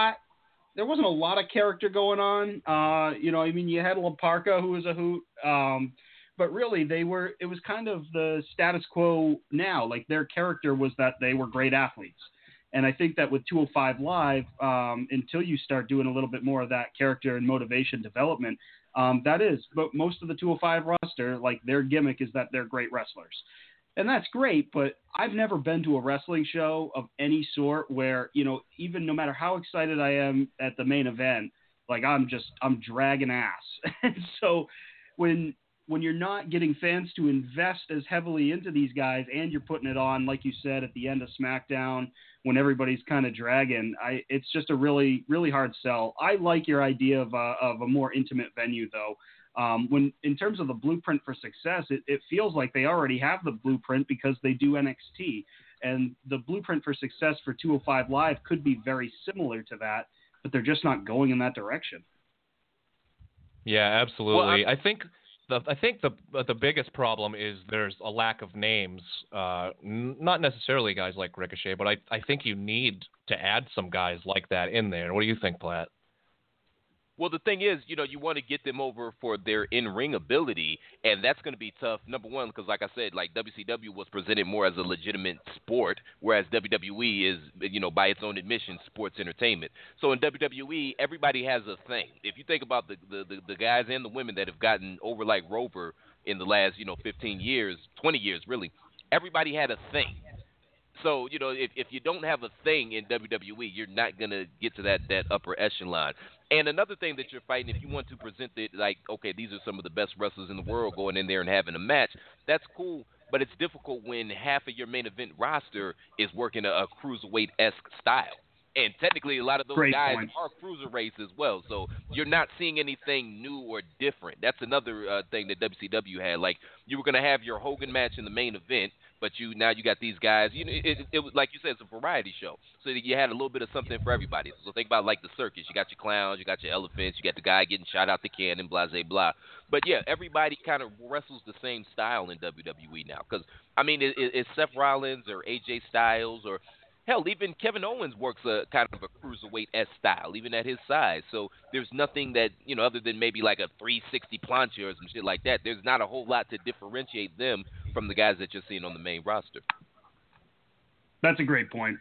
lot of character going on. You had La Parka, who was a hoot, but really it was kind of the status quo now. Like, their character was that they were great athletes. And I think that with 205 Live, until you start doing a little bit more of that character and motivation development, but most of the 205 roster, like, their gimmick is that they're great wrestlers. And that's great, but I've never been to a wrestling show of any sort where, even no matter how excited I am at the main event, like, I'm dragging ass. And so when you're not getting fans to invest as heavily into these guys, and you're putting it on, like you said, at the end of SmackDown, when everybody's kind of dragging, it's just a really, really hard sell. I like your idea of a more intimate venue, though. When, in terms of the blueprint for success, it feels like they already have the blueprint, because they do NXT, and the blueprint for success for 205 Live could be very similar to that, but they're just not going in that direction. Yeah, absolutely. Well, I think the biggest problem is there's a lack of names. Not necessarily guys like Ricochet, but I think you need to add some guys like that in there. What do you think, Platt? Well, the thing is, you want to get them over for their in-ring ability, and that's going to be tough. Number one, because like I said, like, WCW was presented more as a legitimate sport, whereas WWE is, by its own admission, sports entertainment. So in WWE, everybody has a thing. If you think about the guys and the women that have gotten over, like Rover in the last 15 years, 20 years really. Everybody had a thing. So, if you don't have a thing in WWE, you're not going to get to that upper echelon. And another thing that you're fighting, if you want to present it like, okay, these are some of the best wrestlers in the world going in there and having a match, that's cool, but it's difficult when half of your main event roster is working a cruiserweight-esque style. And technically, a lot of those guys are cruiserweights as well. So you're not seeing anything new or different. That's another thing that WCW had. Like, you were going to have your Hogan match in the main event, but now you got these guys. It was like you said, it's a variety show. So you had a little bit of something for everybody. So think about like the circus. You got your clowns, you got your elephants, you got the guy getting shot out the cannon, blah, blah, blah. But yeah, everybody kind of wrestles the same style in WWE now. Because, I mean, it's Seth Rollins or AJ Styles or hell, even Kevin Owens works a kind of a cruiserweight-esque style, even at his size. So there's nothing that, other than maybe like a 360 plancha or some shit like that, there's not a whole lot to differentiate them from the guys that you're seeing on the main roster. That's a great point.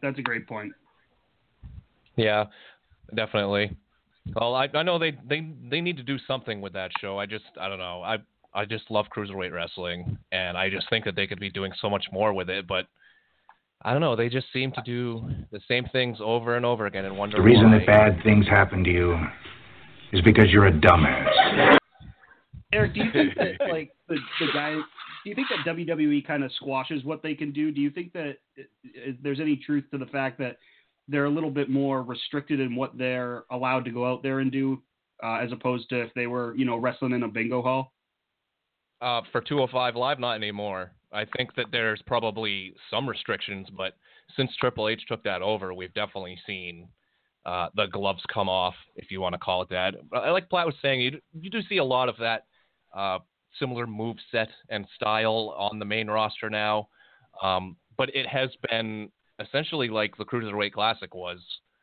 Yeah, definitely. Well, I know they need to do something with that show. I don't know. I just love cruiserweight wrestling, and I just think that they could be doing so much more with it, but I don't know. They just seem to do the same things over and over again and wonder why. The reason that bad things happen to you is because you're a dumbass. Eric, do you think that the guy? Do you think that WWE kind of squashes what they can do? Do you think that there's any truth to the fact that they're a little bit more restricted in what they're allowed to go out there and do, as opposed to if they were, wrestling in a bingo hall? For 205 Live, not anymore. I think that there's probably some restrictions, but since Triple H took that over, we've definitely seen the gloves come off, if you want to call it that. Like Platt was saying, you do see a lot of that similar move set and style on the main roster now, but it has been essentially like the Cruiserweight Classic was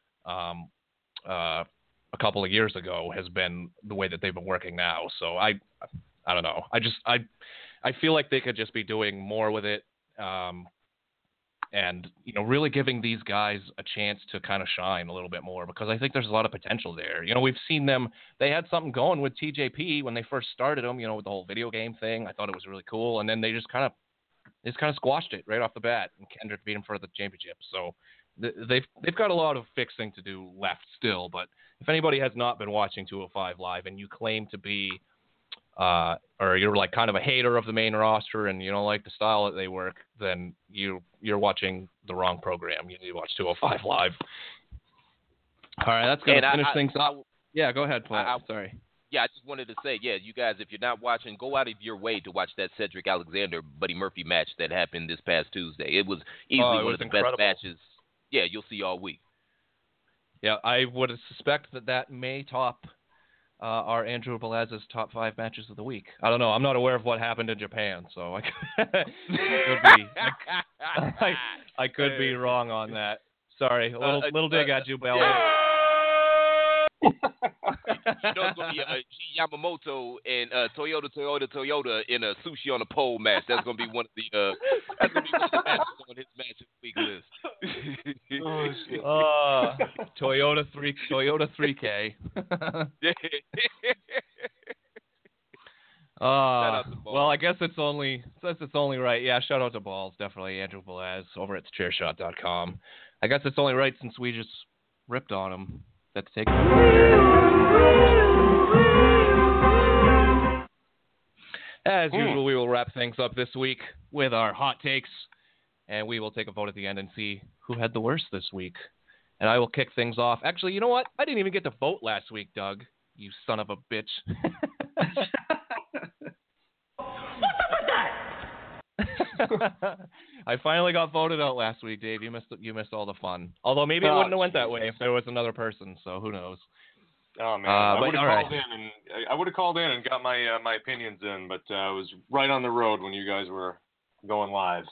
a couple of years ago, has been the way that they've been working now. So I don't know. I feel like they could just be doing more with it, and really giving these guys a chance to kind of shine a little bit more, because I think there's a lot of potential there. We've seen them. They had something going with TJP when they first started them. With the whole video game thing. I thought it was really cool, and then they just kind of squashed it right off the bat, and Kendrick beat him for the championship. So they've got a lot of fixing to do left still. But if anybody has not been watching 205 Live and you claim to be or you're like kind of a hater of the main roster and you don't like the style that they work, then you're watching the wrong program. You need to watch 205 Live. All right, that's going to finish things up. Yeah, go ahead, Platt. Sorry. Yeah, I just wanted to say, you guys, if you're not watching, go out of your way to watch that Cedric Alexander-Buddy Murphy match that happened this past Tuesday. It was easily one of the best matches, you'll see all week. Yeah, I would suspect that may top our Andrew Belaz's top 5 matches of the week. I don't know. I'm not aware of what happened in Japan, so I could be wrong on that. Sorry, a little dig at you, Bell. It's going to be G Yamamoto and Toyota in a sushi on a pole match. That's going to be one of the matches on his match of the week list. Toyota 3K. Well, I guess it's only right. Yeah, shout out to Balls, definitely Andrew Belaz over at thechairshot.com. I guess it's only right since we just ripped on him. Let's take it. As usual, we will wrap things up this week with our hot takes, and we will take a vote at the end and see who had the worst this week. And I will kick things off. Actually, you know what? I didn't even get to vote last week, Doug. You son of a bitch. I finally got voted out last week, Dave. You missed all the fun. Although maybe it wouldn't have went that way if there was another person. So who knows? Oh man, I would have called in and got my opinions in, but I was right on the road when you guys were going live.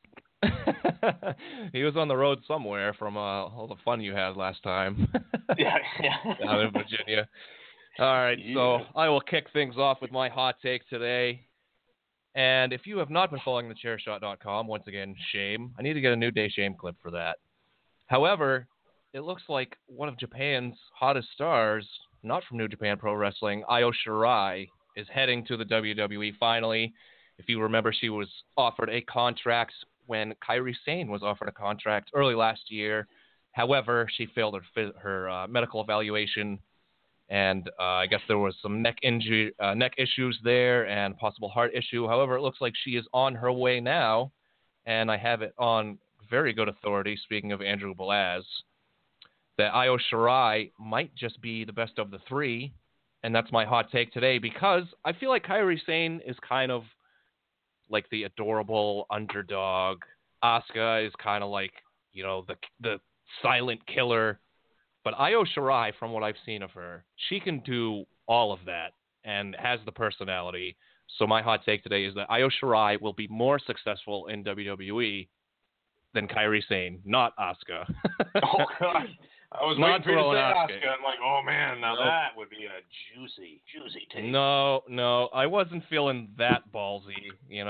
He was on the road somewhere from all the fun you had last time. yeah. Down in Virginia. All right, so I will kick things off with my hot take today. And if you have not been following thechairshot.com, once again, shame. I need to get a New Day shame clip for that. However, it looks like one of Japan's hottest stars, not from New Japan Pro Wrestling, Io Shirai, is heading to the WWE finally. If you remember, she was offered a contract when Kairi Sane was offered a contract early last year. However, she failed her medical evaluation, and I guess there was some neck issues there and possible heart issue. However, it looks like she is on her way now, and I have it on very good authority, speaking of Andrew Belaz, that Io Shirai might just be the best of the three, and that's my hot take today, because I feel like Kairi Sane is kind of like the adorable underdog. Asuka is kind of like, the silent killer. But Io Shirai, from what I've seen of her, she can do all of that and has the personality. So my hot take today is that Io Shirai will be more successful in WWE than Kairi Sane, not Asuka. Oh, God. I was Not waiting for you to say Asuka. Asuka. I'm like, oh, man, now that would be a juicy take. No, I wasn't feeling that ballsy,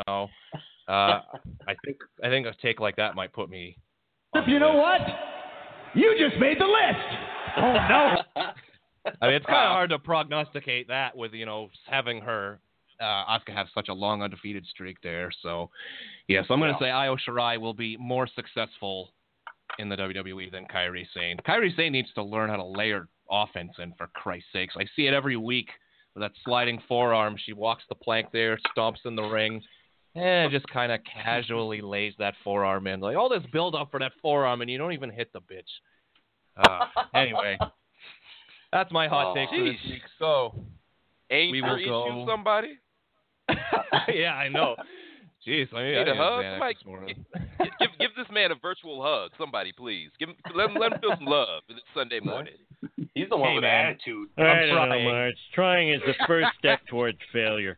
I think a take like that might put me on You the know list. what? You just made the list. Oh, no. I mean, it's kind of hard to prognosticate that with, having her, Asuka have such a long undefeated streak there. So, yes, I'm going to say Io Shirai will be more successful in the WWE than Kairi Sane. Kairi Sane needs to learn how to layer offense in, for Christ's sakes. I see it every week with that sliding forearm. She walks the plank there, stomps in the ring, and just kind of casually lays that forearm in. Like, all this build up for that forearm, and you don't even hit the bitch. Anyway, that's my hot take for this week. So, Ain't we your will issue go. Somebody? Yeah, I know. Jeez, I Need a hug? Somebody... give this man a virtual hug. Somebody, please. Let him feel some love this Sunday morning. He's the one with man. attitude. I don't know, March. Trying is the first step towards failure.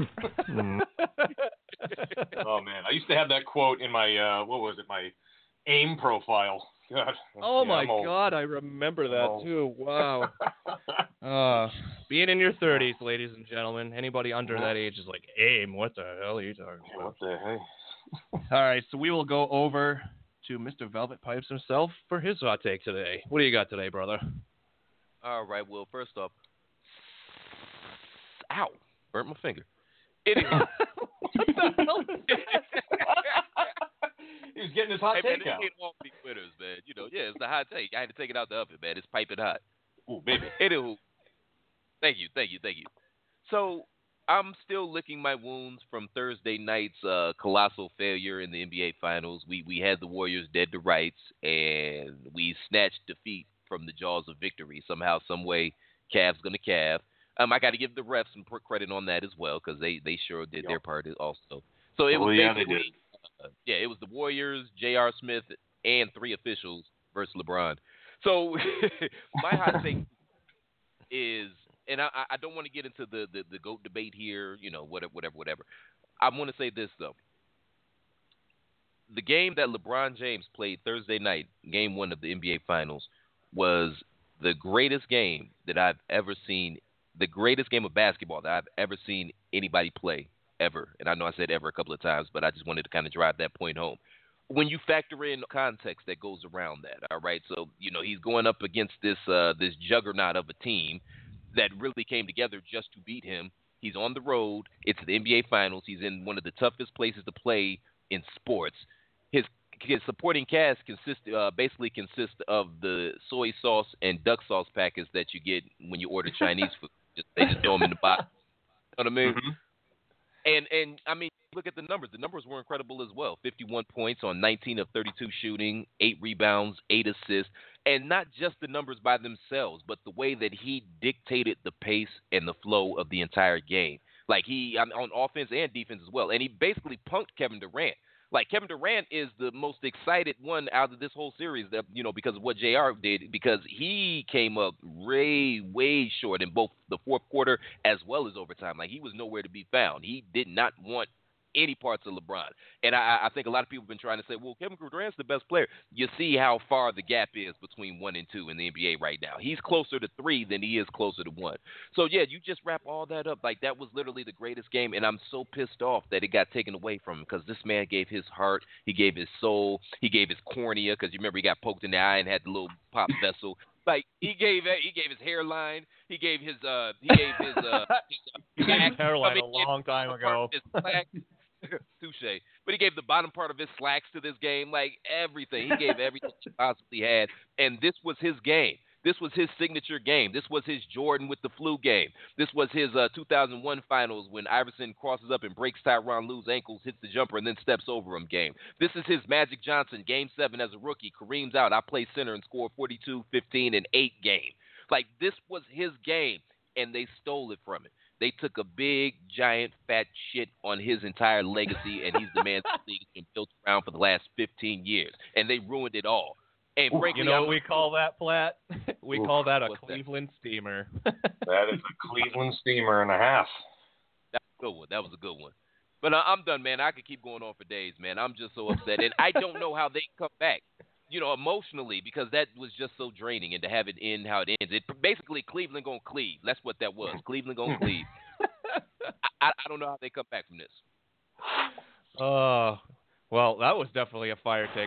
Oh, man. I used to have that quote in my, my AIM profile. God. Oh, Yeah, my I'm old. God. I remember that, too. Wow. Being in your 30s, ladies and gentlemen, anybody under that age is like, AIM, what the hell are you talking about? What the hey? All right, so we will go over to Mr. Velvet Pipes himself for his hot take today. What do you got today, brother? All right, well, first up, ow, burnt my finger. Anyway. What the hell? He was getting his hot Hey, take man, out. this ain't all these winners, man. It's the hot take. I had to take it out the oven, man. It's piping hot. Ooh, baby. Anywho, thank you. So, I'm still licking my wounds from Thursday night's colossal failure in the NBA Finals. We had the Warriors dead to rights, and we snatched defeat from the jaws of victory. Somehow, some way, Cavs gonna Cav. I got to give the refs some credit on that as well, because they sure did their part also. So it was they basically, it was the Warriors, J.R. Smith, and 3 officials versus LeBron. So my hot take is, and I don't want to get into the GOAT debate here, whatever. I want to say this, though. The game that LeBron James played Thursday night, game 1 of the NBA Finals, was the greatest game that I've ever seen, the greatest game of basketball that I've ever seen anybody play, ever. And I know I said ever a couple of times, but I just wanted to kind of drive that point home. When you factor in context that goes around that, all right? So, he's going up against this juggernaut of a team that really came together just to beat him. He's on the road. It's the NBA Finals. He's in one of the toughest places to play in sports. His supporting cast basically consists of the soy sauce and duck sauce packets that you get when you order Chinese food. They just throw them in the box. You know what I mean? Mm-hmm. And I mean, look at the numbers. The numbers were incredible as well. 51 points on 19 of 32 shooting, 8 rebounds, 8 assists. And not just the numbers by themselves, but the way that he dictated the pace and the flow of the entire game. Like he on offense and defense as well. And he basically punked Kevin Durant. Like Kevin Durant is the most excited one out of this whole series, that because of what JR did, because he came up way short in both the fourth quarter as well as overtime. Like he was nowhere to be found. He did not want any parts of LeBron. And I think a lot of people have been trying to say, well, Kevin Durant's the best player. You see how far the gap is between 1 and 2 in the NBA right now. He's closer to 3 than he is closer to 1. So, yeah, you just wrap all that up. Like, that was literally the greatest game, and I'm so pissed off that it got taken away from him, because this man gave his heart, he gave his soul, he gave his cornea, because you remember he got poked in the eye and had the little pop vessel. Like he gave his hairline, he gave his hairline a long time ago. Touche. But he gave the bottom part of his slacks to this game, like everything. He gave everything he possibly had, and this was his game. This was his signature game. This was his Jordan with the flu game. This was his 2001 finals when Iverson crosses up and breaks Tyronn Lue's ankles, hits the jumper, and then steps over him game. This is his Magic Johnson Game 7 as a rookie. Kareem's out. I play center and score 42, 15, and 8 game. Like, this was his game, and they stole it from him. They took a big, giant, fat shit on his entire legacy, and he's the man that the league has been built around for the last 15 years, and they ruined it all. And frankly, you know what we call that, Platt? We call that a Cleveland steamer. That is a Cleveland steamer and a half. That's a good one. That was a good one. But I'm done, man. I could keep going on for days, man. I'm just so upset. And I don't know how they come back, emotionally, because that was just so draining. And to have it end how it ends. Basically, Cleveland going to cleave. That's what that was. Cleveland going to cleave. I don't know how they come back from this. Well, that was definitely a fire take.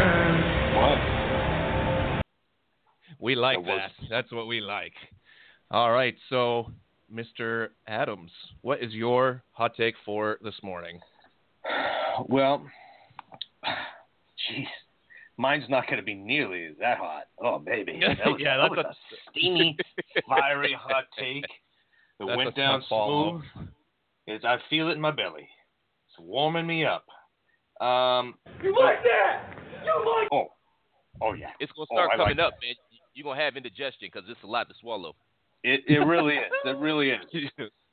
We like that. That's what we like. All right, so Mr. Adams, what is your hot take for this morning? Well, jeez, mine's not going to be nearly that hot. Oh, baby. That was a steamy, fiery hot take that went down smooth. I feel it in my belly. It's warming me up. You like that? You like Oh, yeah. It's going to start coming up, man. You're going to have indigestion because it's a lot to swallow. It really is. It really is.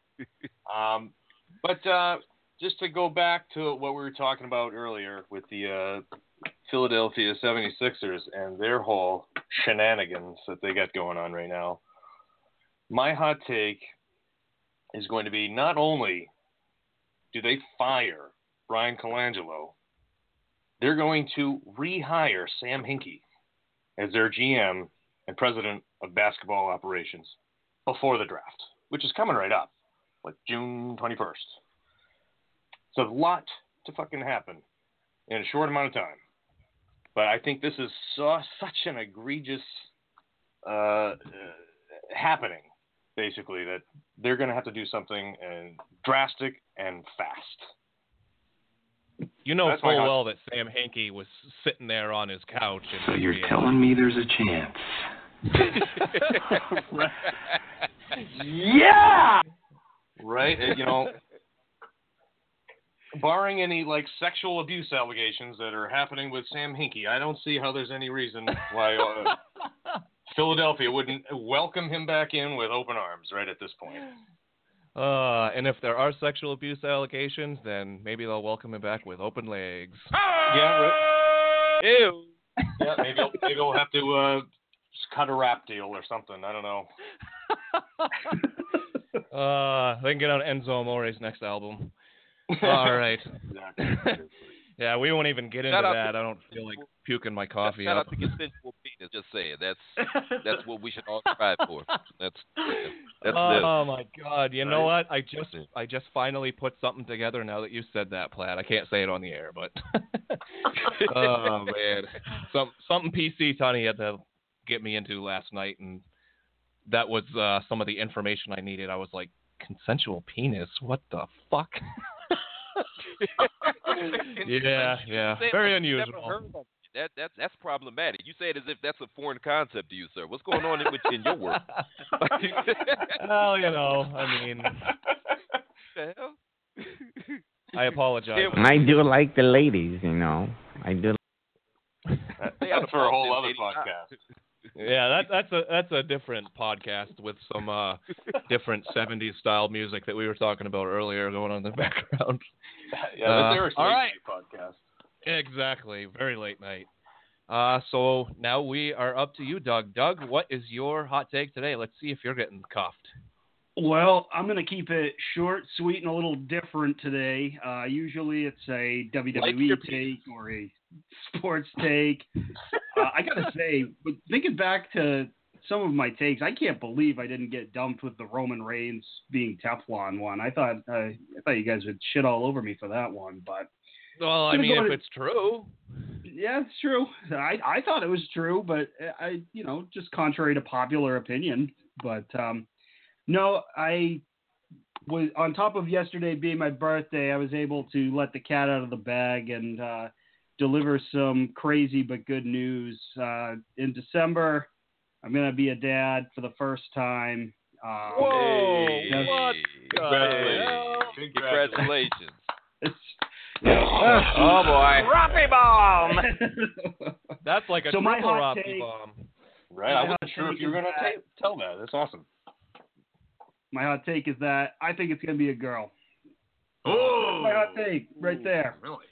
But just to go back to what we were talking about earlier with the Philadelphia 76ers and their whole shenanigans that they got going on right now, my hot take is going to be not only do they fire Brian Colangelo, they're going to rehire Sam Hinkie as their GM and president of basketball operations before the draft, which is coming right up, like June 21st. It's a lot to fucking happen in a short amount of time. But I think this is such an egregious happening, basically, that they're going to have to do something drastic and fast. You know full well that Sam Hinkie was sitting there on his couch. So you're telling me there's a chance? Yeah! Right? Barring any, sexual abuse allegations that are happening with Sam Hinkie, I don't see how there's any reason why Philadelphia wouldn't welcome him back in with open arms right at this point. And if there are sexual abuse allegations, then maybe they'll welcome him back with open legs. Yeah, right. Ew. Yeah, maybe we'll have to just cut a rap deal or something. I don't know. They can get on Enzo Amore's next album. All right. Exactly. Yeah, we won't even get into that. I don't feel like puking my coffee Shout up. out to consensual penis. Just saying. That's what we should all strive for. That's oh my God! You know what? I just finally put something together now that you said that, Platt. I can't say it on the air, but oh man, something PC Tony had to get me into last night, and that was some of the information I needed. I was like, consensual penis? What the fuck? Yeah. Very unusual. That's problematic. You say it as if that's a foreign concept to you, sir. What's going on in your world? Well, I mean, the hell? I apologize. I do like the ladies, I do. That's for a whole other podcast. Yeah, that's a different podcast with some different 70s style music that we were talking about earlier going on in the background. Yeah, they're a all right. podcast. Exactly. Very late night. So now we are up to you, Doug. Doug, what is your hot take today? Let's see if you're getting cuffed. Well, I'm going to keep it short, sweet, and a little different today. Usually it's a WWE take or a sports take. I got to say, but thinking back to some of my takes, I can't believe I didn't get dumped with the Roman Reigns being Teflon one. I thought you guys would shit all over me for that one, but Well, I mean, if it's true. Yeah, it's true. I thought it was true, but just contrary to popular opinion. But no, I was on top of yesterday being my birthday. I was able to let the cat out of the bag and deliver some crazy but good news. In December, I'm gonna be a dad for the first time. Whoa! What? Congratulations. Oh boy! Rocky bomb. That's like a triple Rocky bomb. Right. I wasn't sure if you were gonna tell that. That's awesome. My hot take is that I think it's gonna be a girl. Oh! That's my hot take right there. Really?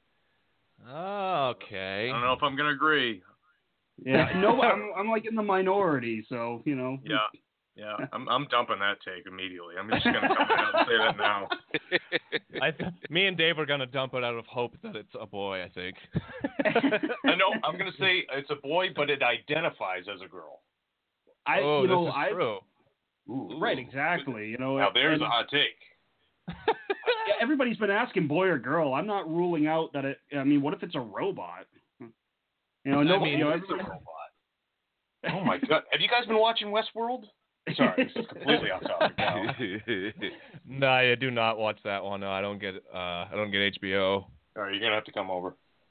Okay. I don't know if I'm gonna agree. Yeah. No, I'm like in the minority, so Yeah. Yeah, I'm dumping that take immediately. I'm just going to come out and say that now. Me and Dave are going to dump it out of hope that it's a boy, I think. I know. I'm going to say it's a boy, but it identifies as a girl. This is true. Ooh. Right, exactly. Now there's a hot take. Everybody's been asking boy or girl. I'm not ruling out that it. I mean, what if it's a robot? It's a robot. Oh my God! Have you guys been watching Westworld? Sorry, this is completely off topic now. No, I do not watch that one. No, I don't get HBO. All right, you're gonna have to come over.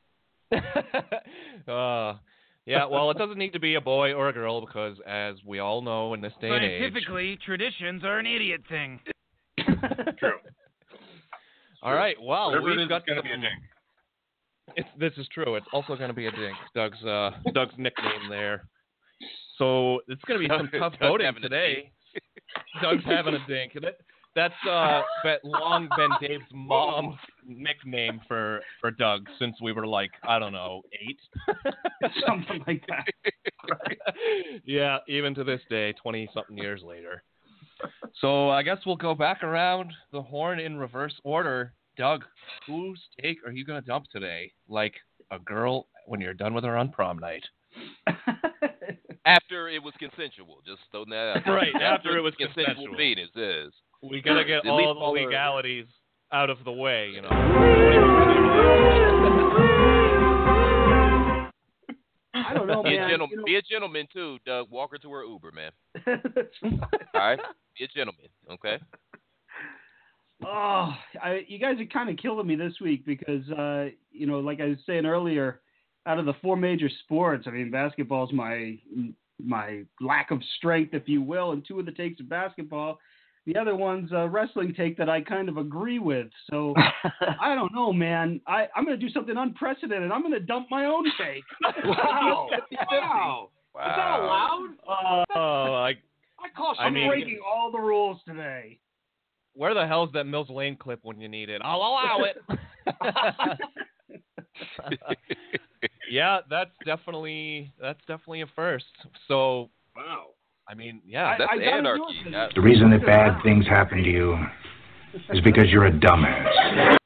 Yeah, well, it doesn't need to be a boy or a girl because, as we all know in this day and age, scientifically, traditions are an idiot thing. True. All right, well, we've got going to be a dink. This is true. It's also going to be a dink. Doug's nickname there. So it's going to be some tough voting today. Doug's having a dink. That's long been Dave's mom's nickname for Doug since we were like, I don't know, 8? Something like that. Right. Yeah, even to this day, 20-something years later. So I guess we'll go back around the horn in reverse order. Doug, whose take are you going to dump today? Like a girl when you're done with her on prom night. After it was consensual, just throwing that out. Right, after it was consensual. Penis is. We got to get all the legalities out of the way, I don't know, man. Be a gentleman, too, Doug. Walk her to her Uber, man. All right? Be a gentleman, okay? Oh, you guys are kind of killing me this week because, like I was saying earlier, out of the 4 major sports, I mean, basketball's my lack of strength, if you will, and 2 of the takes of basketball. The other one's a wrestling take that I kind of agree with. So I don't know, man. I'm going to do something unprecedented. I'm going to dump my own take. Wow. Wow. Is that allowed? I'm breaking all the rules today. Where the hell's that Mills Lane clip when you need it? I'll allow it. Yeah, that's definitely a first. So, wow. I mean, yeah, that's anarchy. The reason that bad things happen to you is because you're a dumbass.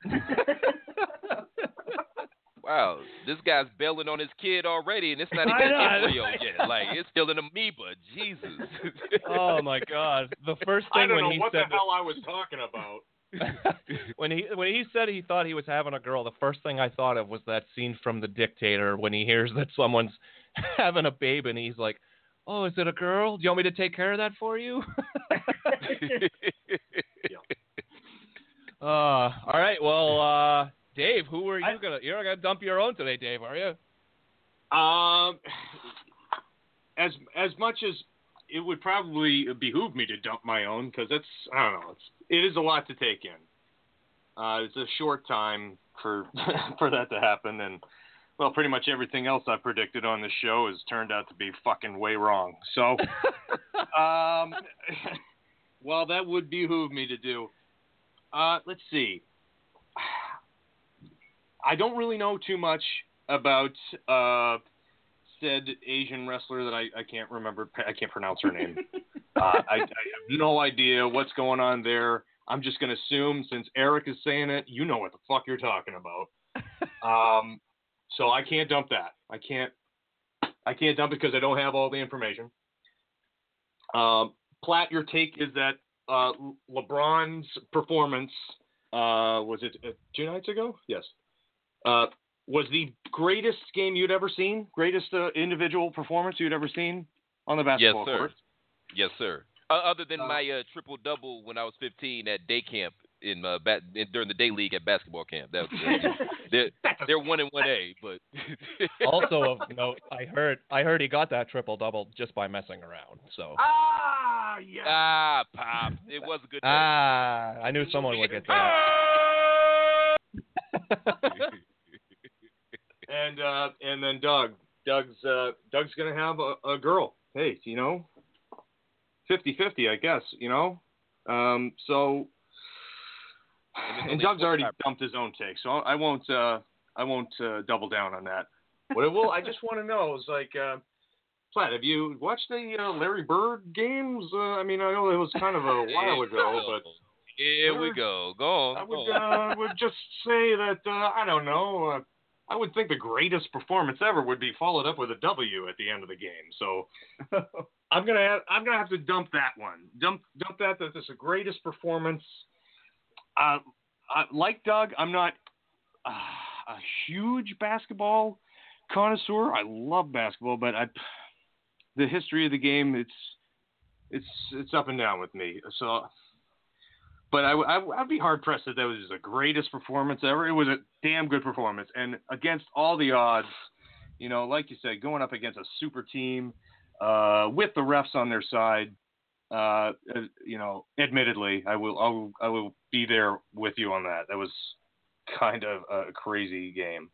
Wow, this guy's bailing on his kid already, and it's not even an embryo yet. Like, it's still an amoeba. Jesus. Oh my God! The first thing I don't when know he what said the hell I was talking about. when he said he thought he was having a girl, the first thing I thought of was that scene from The Dictator when he hears that someone's having a baby and he's like, "Oh, is it a girl? Do you want me to take care of that for you?" All right. Well, Dave, who are you gonna? You're gonna dump your own today, Dave, are you? As much as it would probably behoove me to dump my own, because it is a lot to take in. It's a short time for that to happen, and well, pretty much everything else I predicted on this show has turned out to be fucking way wrong. So, well, that would behoove me to do. Let's see. I don't really know too much about said Asian wrestler that I can't remember. I can't pronounce her name. I have no idea what's going on there. I'm just going to assume since Eric is saying it, you know what the fuck you're talking about. So I can't dump that. I can't dump it because I don't have all the information. Platt, your take is that LeBron's performance, was it 2 nights ago? Yes. was the greatest game you'd ever seen? Greatest individual performance you'd ever seen on the basketball court? Yes, sir. Other than my triple-double when I was 15 at day camp during the day league at basketball camp. That was, they're 1 and 1A, but also of note, I heard he got that triple-double just by messing around. So yeah. Pop, it was a good day. I knew someone would get that. And then Doug's gonna have a girl. Hey, 50-50, I guess, so, and Doug's already dumped his own take, so I won't double down on that. What I just want to know is, like, Platt, have you watched the Larry Bird games? I know it was kind of a while ago, but here we go. Go on. I would just say that I don't know. I would think the greatest performance ever would be followed up with a W at the end of the game. So I'm gonna have to dump that one. Dump that. That's the greatest performance. Like Doug, I'm not a huge basketball connoisseur. I love basketball, but the history of the game, it's up and down with me. So. But I'd be hard-pressed that was the greatest performance ever. It was a damn good performance. And against all the odds, like you said, going up against a super team with the refs on their side, admittedly, I will be there with you on that. That was kind of a crazy game.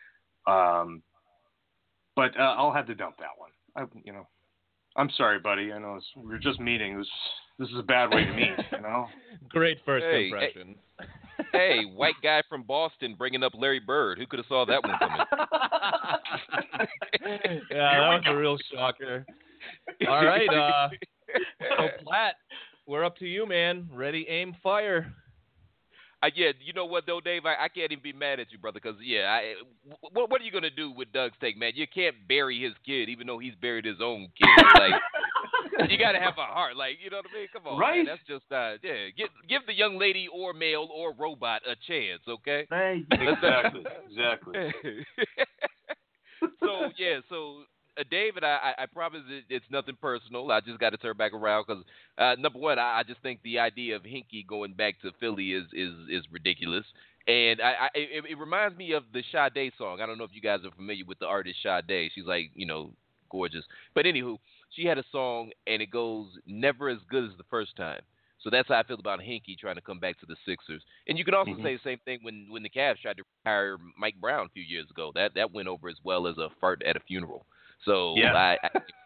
But I'll have to dump that one. I'm sorry, buddy. I know we were just meeting. This is a bad way to meet, Great first impression. Hey, white guy from Boston bringing up Larry Bird. Who could have saw that one coming? Yeah, that was a real shocker. All right, so Platt, we're up to you, man. Ready, aim, fire. Yeah, you know what though, Dave? I can't even be mad at you, brother, because what are you gonna do with Doug's take, man? You can't bury his kid, even though he's buried his own kid. Like, you gotta have a heart, like, you know what I mean? Come on, right? Man. That's just give the young lady or male or robot a chance, okay? Hey, exactly. So David, I promise it's nothing personal. I just got to turn back around because number one, I just think the idea of Hinkie going back to Philly is ridiculous, and it reminds me of the Sade song. I don't know if you guys are familiar with the artist Sade. She's like gorgeous, but anywho, she had a song and it goes never as good as the first time. So that's how I feel about Hinkie trying to come back to the Sixers. And you can also say the same thing when the Cavs tried to retire Mike Brown a few years ago. That went over as well as a fart at a funeral. So, yeah.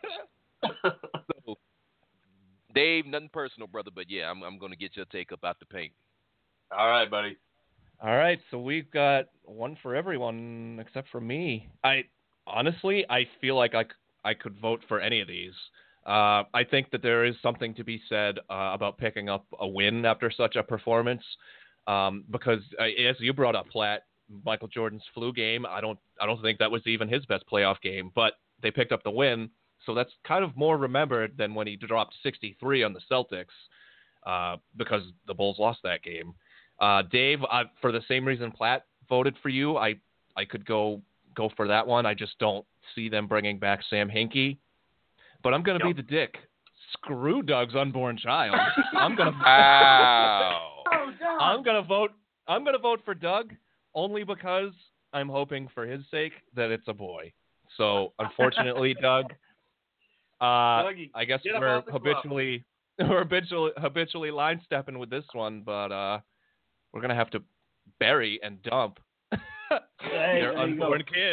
So Dave, nothing personal, brother, but yeah, I'm going to get your take up out the paint. All right, buddy. All right, so we've got one for everyone except for me. I feel like I could vote for any of these. I think that there is something to be said about picking up a win after such a performance, because as you brought up, Platt, Michael Jordan's flu game, I don't think that was even his best playoff game, but they picked up the win, so that's kind of more remembered than when he dropped 63 on the Celtics, because the Bulls lost that game. Dave, for the same reason Platt voted for you, I could go for that one. I just don't see them bringing back Sam Hinkie, but I'm going to be the dick. Screw Doug's unborn child. I'm going to vote for Doug only because I'm hoping for his sake that it's a boy. So, unfortunately, Doug, I guess we're habitually line stepping with this one, but we're gonna have to bury and dump their unborn kid.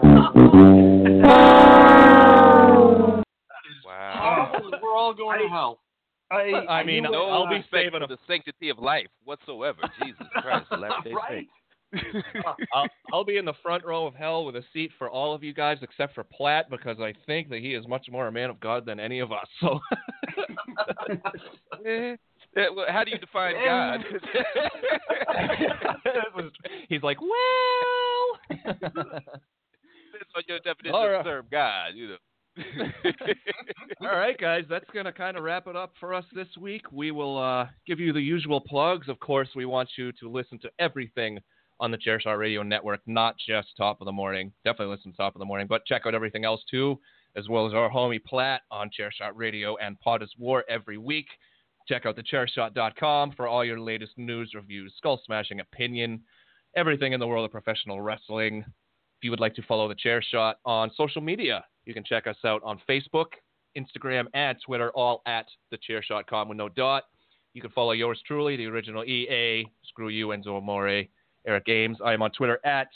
Wow, we're all going to hell. I mean, no I'll be saving the sanctity of life whatsoever. Jesus Christ, right. I'll be in the front row of hell with a seat for all of you guys except for Platt, because I think that he is much more a man of God than any of us. So, how do you define God? He's like, well, that's what your definition of serve God, All right, guys, that's going to kind of wrap it up for us this week. We will give you the usual plugs. Of course, we want you to listen to everything on the Chairshot Radio Network, not just Top of the Morning. Definitely listen to Top of the Morning, but check out everything else too, as well as our homie Platt on Chairshot Radio and Pod is War every week. Check out thechairshot.com for all your latest news, reviews, skull-smashing opinion, everything in the world of professional wrestling. If you would like to follow the Chairshot on social media, you can check us out on Facebook, Instagram, and Twitter, all at thechairshot.com with no dot. You can follow yours truly, the original EA, screw you, Enzo Amore, Eric Ames. I am on Twitter at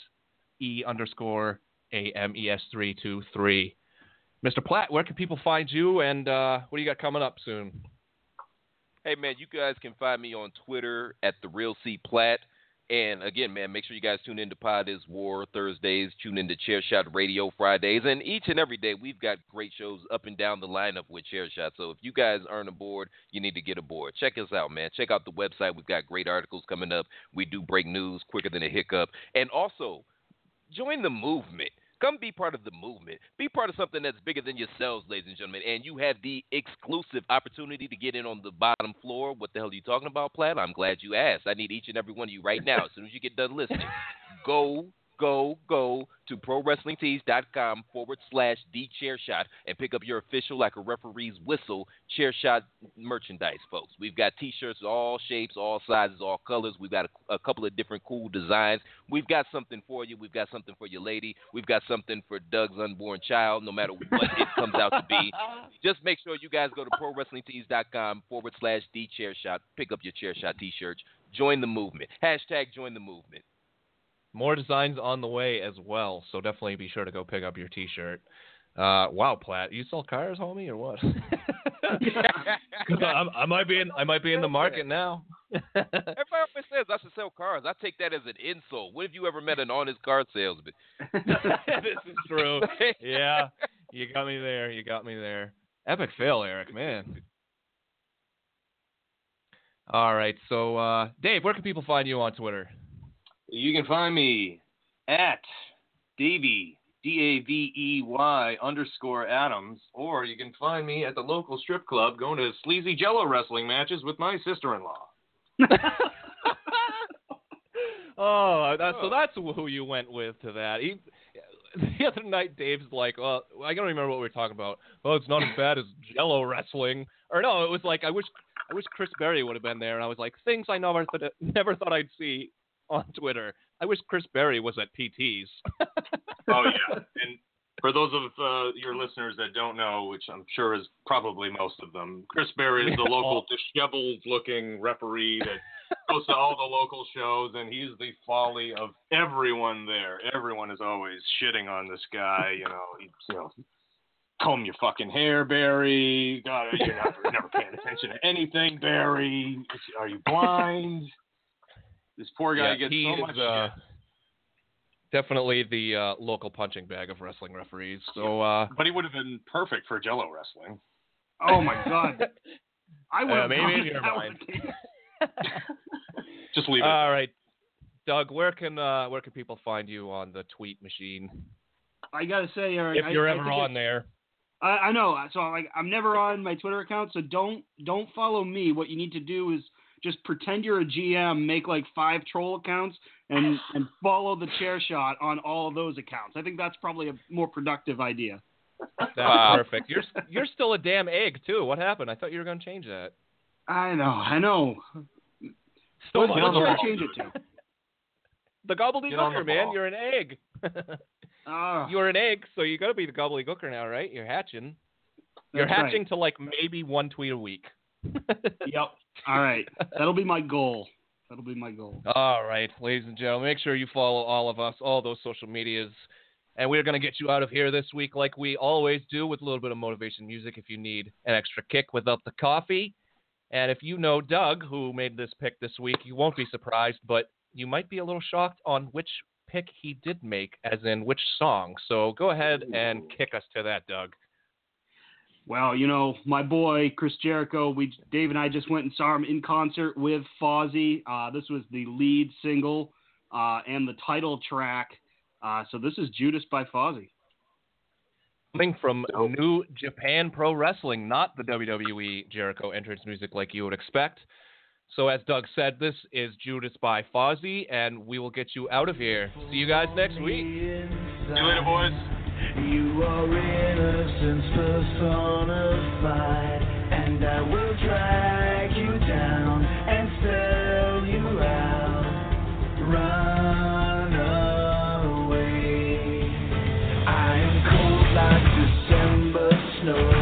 E_AMES323. Mr. Platt, where can people find you, and what do you got coming up soon? Hey, man, you guys can find me on Twitter at @TheRealCPlatt. And, again, man, make sure you guys tune into Pod is War Thursdays, tune into Chairshot Radio Fridays. And each and every day, we've got great shows up and down the lineup with Chairshot. So if you guys aren't aboard, you need to get aboard. Check us out, man. Check out the website. We've got great articles coming up. We do break news quicker than a hiccup. And also, join the movement. Come be part of the movement. Be part of something that's bigger than yourselves, ladies and gentlemen. And you have the exclusive opportunity to get in on the bottom floor. What the hell are you talking about, Platt? I'm glad you asked. I need each and every one of you right now, as soon as you get done listening. Go to ProWrestlingTees.com/TheChairShot and pick up your official, like a referee's whistle, Chairshot merchandise, folks. We've got T-shirts, all shapes, all sizes, all colors. We've got a couple of different cool designs. We've got something for you. We've got something for your lady. We've got something for Doug's unborn child, no matter what it comes out to be. Just make sure you guys go to ProWrestlingTees.com/TheChairShot. Pick up your Chairshot T-shirts. Join the movement. #join the movement. More designs on the way as well, so definitely be sure to go pick up your T-shirt. Wow, Platt, you sell cars, homie, or what? I might be in the market now. Everybody always says I should sell cars. I take that as an insult. When have you ever met an honest car salesman? This is true. Yeah, you got me there. Epic fail, Eric, man. All right, so Dave, where can people find you on Twitter? You can find me at Davey, DAVEY _Adams, or you can find me at the local strip club going to sleazy Jello wrestling matches with my sister-in-law. So that's who you went with to that. The other night, Dave's like, "Well, I don't remember what we were talking about. Oh, it's not as bad as Jello wrestling." Or no, it was like, I wish Chris Berry would have been there. And I was like, things I never thought I'd see on Twitter. I wish Chris Berry was at PT's. Oh, yeah. And for those of your listeners that don't know, which I'm sure is probably most of them, Chris Berry is the local disheveled-looking referee that goes to all the local shows, and he's the folly of everyone there. Everyone is always shitting on this guy. Comb your fucking hair, Barry. God, you're never paying attention to anything, Barry. Are you blind? This poor guy gets so much shit. Definitely the local punching bag of wrestling referees. So, but he would have been perfect for Jello wrestling. Oh my God! I would have maybe in your mind. Just leave it. All right, Doug. Where can people find you on the tweet machine? I gotta say, Eric, if you're ever on there. I know. So I'm never on my Twitter account. So don't follow me. What you need to do is just pretend you're a GM, make like 5 troll accounts, and follow the Chairshot on all of those accounts. I think that's probably a more productive idea. That's perfect. You're still a damn egg too. What happened? I thought you were going to change that. I know. So what should I change it to? The gobbledygooker, man. You're an egg. You're an egg, so you got to be the gobbledygooker now, right? You're hatching. You're hatching to like maybe 1 tweet a week. Yep. All right. That'll be my goal. All right, ladies and gentlemen, make sure you follow all of us, all those social medias. And we're going to get you out of here this week like we always do, with a little bit of motivation music if you need an extra kick without the coffee. And if you know Doug, who made this pick this week, you won't be surprised, but you might be a little shocked on which pick he did make, as in which song. So go ahead and kick us to that, Doug. Well, my boy Chris Jericho, Dave and I just went and saw him in concert with Fozzy. This was the lead single and the title track. So this is Judas by Fozzy. Coming from New Japan Pro Wrestling, not the WWE Jericho entrance music like you would expect. So as Doug said, this is Judas by Fozzy, and we will get you out of here. See you guys next week. See you later, boys. You are innocence personified, and I will drag you down and sell you out. Run away. I am cold like December snow.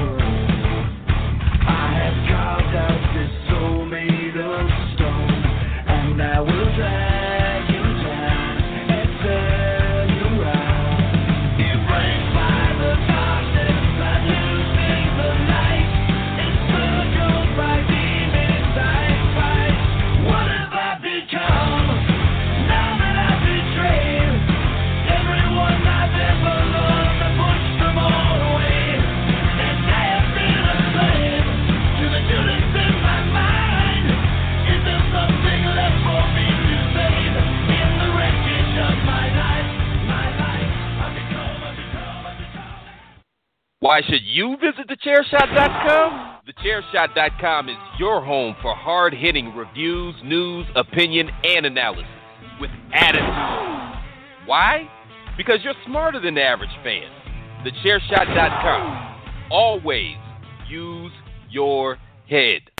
I have carved out this soul made of stone, and I will drag you down and sell you out. You break by the darkness, I losing the light. Encircled by demons I fight. What have I become? Now that I've betrayed everyone I've ever loved, I push them all away. And I have been a slave to the Judas in my mind. Is there something left for me to save in the wreckage of my life? I've become. Why should you visit thechairshot.com? Thechairshot.com is your home for hard-hitting reviews, news, opinion, and analysis with attitude. Why? Because you're smarter than the average fan. Thechairshot.com. Always use your head.